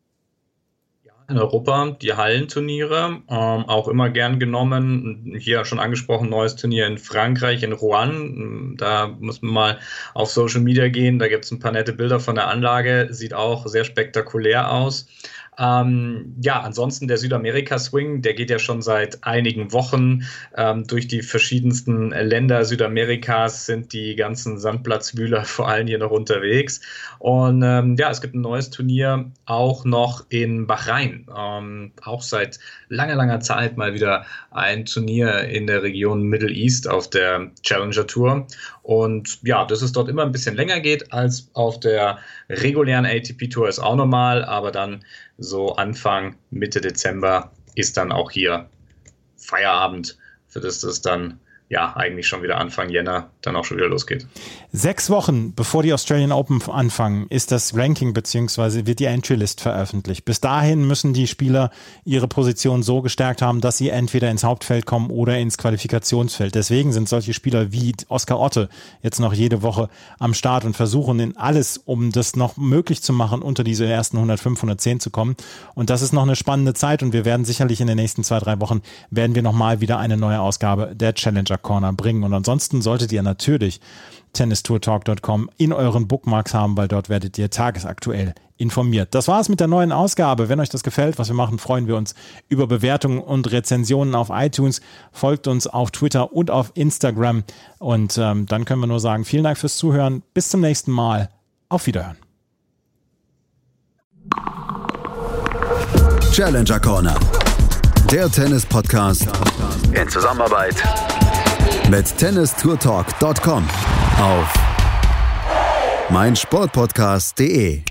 In Europa die Hallenturniere, ähm, auch immer gern genommen. Hier schon angesprochen, neues Turnier in Frankreich, in Rouen. Da muss man mal auf Social Media gehen, da gibt es ein paar nette Bilder von der Anlage, sieht auch sehr spektakulär aus. Ähm, ja, ansonsten der Südamerika-Swing, der geht ja schon seit einigen Wochen ähm, durch die verschiedensten Länder Südamerikas, sind die ganzen Sandplatzwühler vor allem hier noch unterwegs. Und ähm, ja, es gibt ein neues Turnier auch noch in Bahrain. Ähm, auch seit langer, langer Zeit mal wieder ein Turnier in der Region Middle East auf der Challenger Tour. Und ja, dass es dort immer ein bisschen länger geht als auf der regulären A T P Tour ist auch normal, aber dann so Anfang, Mitte Dezember ist dann auch hier Feierabend, für das das dann ja eigentlich schon wieder Anfang Jänner dann auch schon wieder losgeht. Sechs Wochen bevor die Australian Open anfangen, ist das Ranking bzw. wird die Entry-List veröffentlicht. Bis dahin müssen die Spieler ihre Position so gestärkt haben, dass sie entweder ins Hauptfeld kommen oder ins Qualifikationsfeld. Deswegen sind solche Spieler wie Oskar Otte jetzt noch jede Woche am Start und versuchen in alles, um das noch möglich zu machen, unter diese ersten hundertfünf, hundertzehn zu kommen. Und das ist noch eine spannende Zeit und wir werden sicherlich in den nächsten zwei, drei Wochen werden wir nochmal wieder eine neue Ausgabe der Challenger Corner bringen. Und ansonsten solltet ihr natürlich tennis tour talk dot com in euren Bookmarks haben, weil dort werdet ihr tagesaktuell informiert. Das war's mit der neuen Ausgabe. Wenn euch das gefällt, was wir machen, freuen wir uns über Bewertungen und Rezensionen auf iTunes. Folgt uns auf Twitter und auf Instagram. Und ähm, dann können wir nur sagen, vielen Dank fürs Zuhören. Bis zum nächsten Mal. Auf Wiederhören. Challenger Corner. Der Tennis-Podcast in Zusammenarbeit mit tennis tour talk dot com auf mein Sportpodcast punkt de.